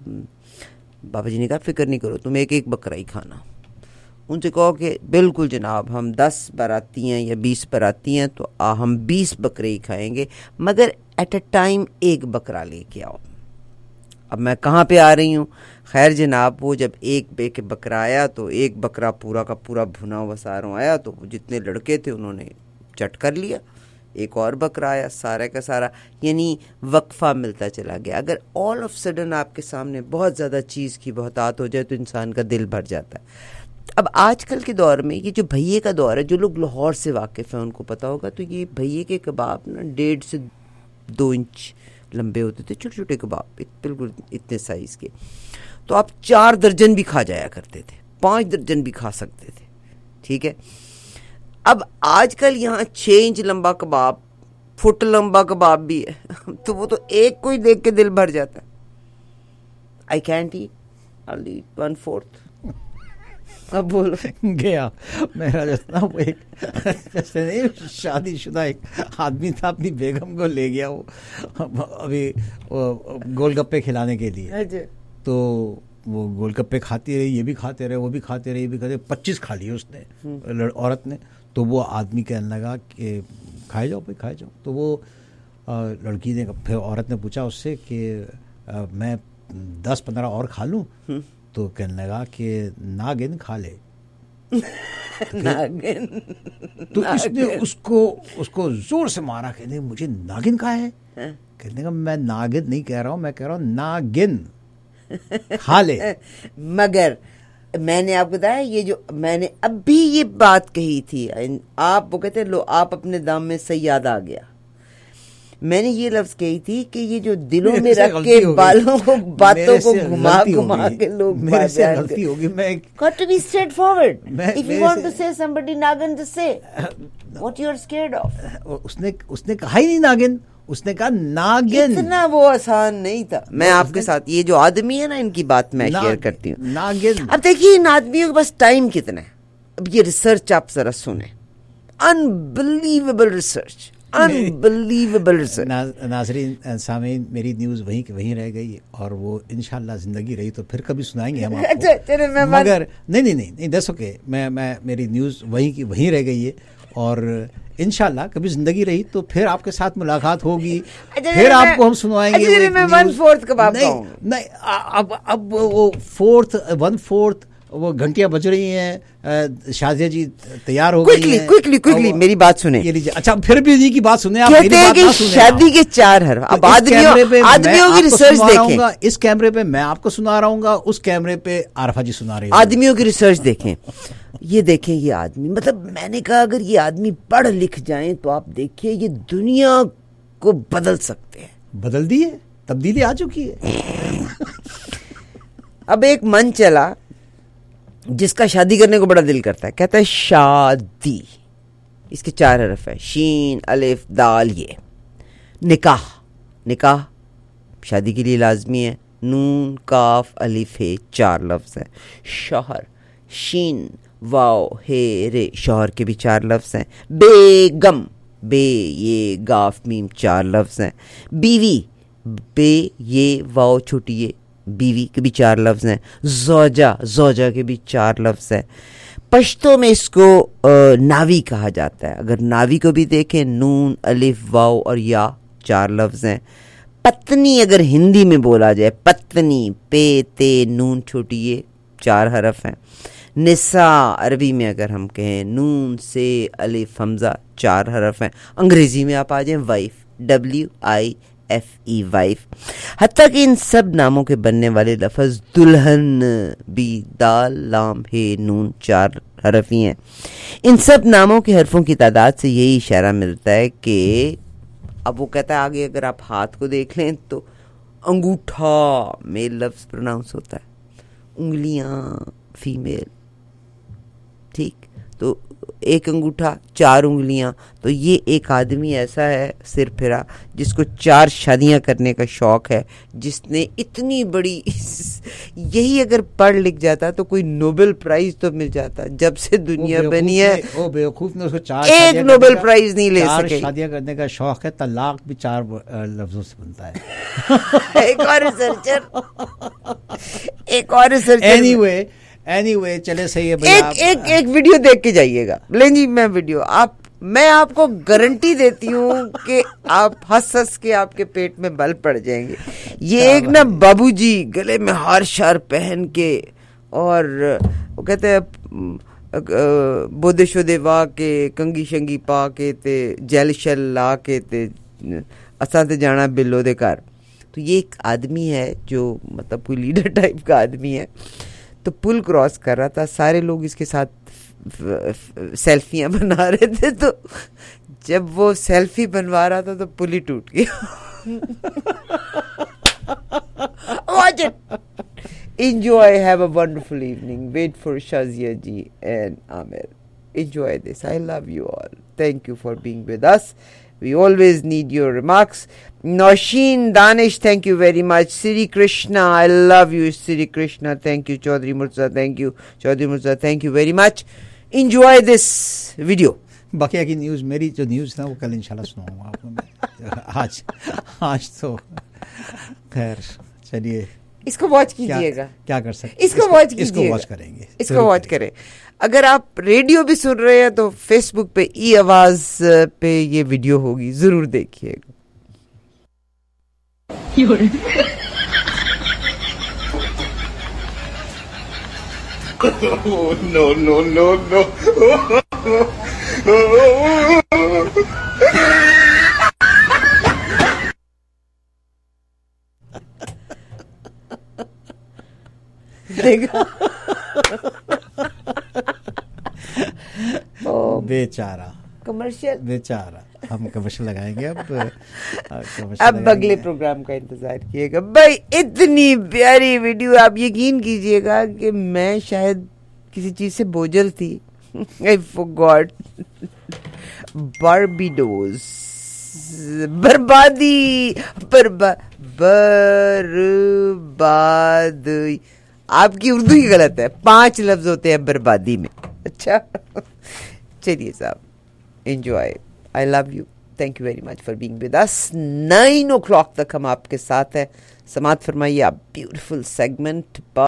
بابا جی نے کہا فکر نہیں کرو تم ایک ایک بکرا ہی کھانا. ان سے کہو کہ بالکل جناب ہم دس باراتی ہیں یا بیس باراتی ہیں تو ہم بیس بکرے ہی کھائیں گے, مگر ایٹ اے ٹائم ایک بکرا لے کے آؤ. اب میں کہاں پہ آ رہی ہوں. خیر جناب وہ جب ایک بے کے بکرا آیا تو ایک بکرا پورا کا پورا بھنا ہوا ساروں آیا, تو جتنے لڑکے تھے انہوں نے چٹ کر لیا. ایک اور بکرا آیا, سارا کا سارا, یعنی وقفہ ملتا چلا گیا. اگر آل آف سڈن آپ کے سامنے بہت زیادہ چیز کی بہتات ہو جائے تو انسان کا دل بھر جاتا ہے. اب آج کل کے دور میں یہ جو بھئیے کا دور ہے, جو لوگ لاہور سے واقف ہیں ان کو پتا ہوگا, تو یہ بھئیے کے کباب نا ڈیڑھ سے دو انچ لمبے ہوتے تھے, چھوٹے چھوٹے کباب بالکل اتنے سائز کے. تو آپ چار درجن بھی کھا جایا کرتے تھے, پانچ درجن بھی کھا سکتے تھے. ٹھیک ہے. اب آج کل یہاں چھ انچ لمبا کباب, فٹ لمبا کباب بھی ہے, تو وہ تو ایک کو ہی دیکھ کے دل بھر جاتا ہے. I can't eat only one fourth. اب بولو گیا میرا جتنا وہ ایک جیسے شادی شدہ ایک آدمی تھا, اپنی بیگم کو لے گیا وہ ابھی گول گپے کھلانے کے لیے. تو وہ گول گپے کھاتی رہی, یہ بھی کھاتے رہے, وہ بھی کھاتے رہے, یہ بھی کھاتے, پچیس کھا لیے اس نے عورت نے. تو وہ آدمی کہنے لگا کہ کھائے جاؤ بھائی کھائے جاؤ. تو وہ لڑکی نے پھر عورت نے پوچھا اس سے کہ میں دس پندرہ اور کھا لوں. تو کہنے لگا کہ ناگن کھا لے. تو اس نے اس کو اس کو زور سے مارا کہ نہیں مجھے ناگن کھایا ہے. कहने का मैं नागिन नहीं कह रहा हूँ, मैं कह रहा हूँ नागिन खा ले। मगर मैंने आपको बताया ये जो मैंने अभी ये बात कही थी, आप वो कहते लो आप अपने दाम में सयाद आ गया, मैंने ये लफ्ज कही थी कि ये जो दिलों में रख के बालों को बातों को घुमा घुमा के लोग मेरे से गलती होगी, मैं got to be straightforward if you want to say somebody नागिन just say what you are scared of। उसने उसने कहा ही नहीं नागिन, उसने कहा नागिन। इतना वो आसान नहीं था। मैं आपके साथ ये जो आदमी है ना, इनकी बात मैं शेयर करती हूँ। नागिन। अब देखिए इन आदमियों के पास टाइम कितना है। अब ये रिसर्च आप जरा सुने, अनबिलीवेबल रिसर्च, अनबिलीवेबल रिसर्च। ना, नाज़रीन सामीन, मेरी न्यूज़ वहीं की वहीं रह गई और वो इंशाल्लाह जिंदगी रही तो फिर कभी सुनाएंगे हम आपको। अच्छा, चलो मैं मगर नहीं नहीं नहीं नहीं दैट्स ओके, मैं मैं मेरी न्यूज़ वहीं की वहीं रह गई है और इंशाल्लाह कभी जिंदगी रही तो फिर आपके साथ मुलाकात होगी, फिर आपको हम सुनवाएंगे। मैं वन फोर्थ कब आप नहीं नहीं अब अब वो फोर्थ वन फोर्थ वो घंटियां बज रही हैं, शाजिया जी तैयार हो गई हैं। क्विकली क्विकली मेरी बात सुने। अच्छा फिर भी इन्हीं की बात सुने आप, मेरी बात ना सुने। शादी के चार हर अब आदमियों आदमियों की रिसर्च देखें। इस कैमरे पे मैं आपको सुना रहा हूँ, उस कैमरे पे आरफा जी सुना रही है। आदमियों की रिसर्च देखें, ये देखें ये आदमी, मतलब मैंने कहा अगर ये आदमी पढ़ लिख जाए तो आप देखिए ये दुनिया को बदल सकते हैं। बदल दी है, तब्दीली आ चुकी है। अब एक मन चला जिसका शादी करने को बड़ा दिल करता है, कहता है शादी, इसके चार हरफ है, शीन अलिफ दाल ये। निकाह, निकाह शादी के लिए लाजमी है, नून काफ अलिफ है, चार लफ्ज है। शौहर, शीन वाओ हे रे, शौहर के भी चार लफ्ज हैं। बेगम, बे ये गाफ मीम, चार लफ्ज हैं। बीवी, बे ये वाओ छोटी ये, बीवी के भी चार लफ्ज हैं। ज़ौजा, ज़ौजा के भी चार लफ्ज हैं। पश्तो में इसको नावी कहा जाता है। अगर नावी को भी देखें, नून अलिफ वाओ और या, चार लफ्ज हैं। पत्नी अगर हिंदी में बोला जाए, पत्नी पे ते नून छोटी ये, चार हरफ हैं। निसा अरबी में अगर हम कहें, नून से अलिफ हमजा, चार हरफ हैं। अंग्रेजी में आप आ जाएं, wife, W I F E wife. हत्ता कि इन सब नामों के बनने वाले लफ्ज दुल्हन भी, दाल लाम हे नून, चार हरफ ही हैं। इन सब नामों के हरफों की तादाद से यही इशारा मिलता है कि अब वो कहता है आगे अगर आप हाथ को देख लें तो अंगूठा मेल लफ्ज प्रोनाउंस होता है, उंगलियां फीमेल, ठीक। तो एक अंगूठा चार उंगलियां, तो ये एक आदमी ऐसा है सिर फिरा जिसको चार शादियां करने का शौक है, जिसने इतनी बड़ी यही अगर पढ़ लिख जाता तो कोई नोबेल प्राइज तो मिल जाता। जब से दुनिया बनी है वो बेवकूफ ने उसको चार एक नोबेल प्राइज नहीं ले सके। शादियां करने का शौक है, तलाक भी चार लफ्जों से बनता है। एक और रिसर्चर एक और रिसर्चर एनीवे एनीवे चले सही है। एक एक एक वीडियो देख के जाइएगा। ले जी मैं वीडियो आप मैं आपको गारंटी देती हूँ कि आप हंस हंस के आपके पेट में बल पड़ जाएंगे। ये एक ना बाबूजी गले में हार शार पहन के और वो कहते हैं बोदे शोदे वाह के कंगी शंगी पा के ते जैल शल ला के ते असा ते जाना बिल्लो दे घर। तो ये एक आदमी है जो मतलब कोई लीडर टाइप का आदमी है। तो पुल क्रॉस कर रहा था, सारे लोग इसके साथ सेल्फियां बना रहे थे। तो जब वो सेल्फी बनवा रहा था तो पुल ही टूट गया। Watch it. Enjoy. Have a wonderful evening. Wait for Shazia ji and Amir. Enjoy this. I love you all. Thank you for being with us. We always need your remarks. Nausheen Danish, thank you very much. Siri Krishna, I love you. Siri Krishna, thank you. Chaudhry Murza, thank you. Chaudhry Murza, thank you very much. Enjoy this video. बकिया की news, मेरी जो news ना वो कल इंशाल्लाह सुनाऊंगा आपको मैं। आज आज तो खैर चलिए, इसको वॉच कीजिएगा। क्या, क्या कर सकते, इसको वॉच कीजिएगा, इसको वॉच करेंगे, इसको वॉच करें। अगर आप रेडियो भी सुन रहे हैं तो फेसबुक पे ई आवाज पे ये वीडियो होगी, जरूर देखिएगा। नो नो नो नो دیکھا بیچارہ کمرشل بیچارہ. ہم کمرشل لگائیں گے اب. اب اگلے پروگرام کا انتظار کیے گا بھائی. اتنی پیاری ویڈیو, آپ یقین کیجئے گا کہ میں شاید کسی چیز سے بوجھل تھی. I forgot. باربیڈوز, بربادی, برباد برباد آپ کی اردو ہی غلط ہے, پانچ لفظ ہوتے ہیں بربادی میں. اچھا چلیے صاحب, enjoy. I love you, thank you very much for being with us. Nine o'clock تک ہم آپ کے ساتھ ہیں. سماعت فرمائیے آپ بیوٹیفل سیگمنٹ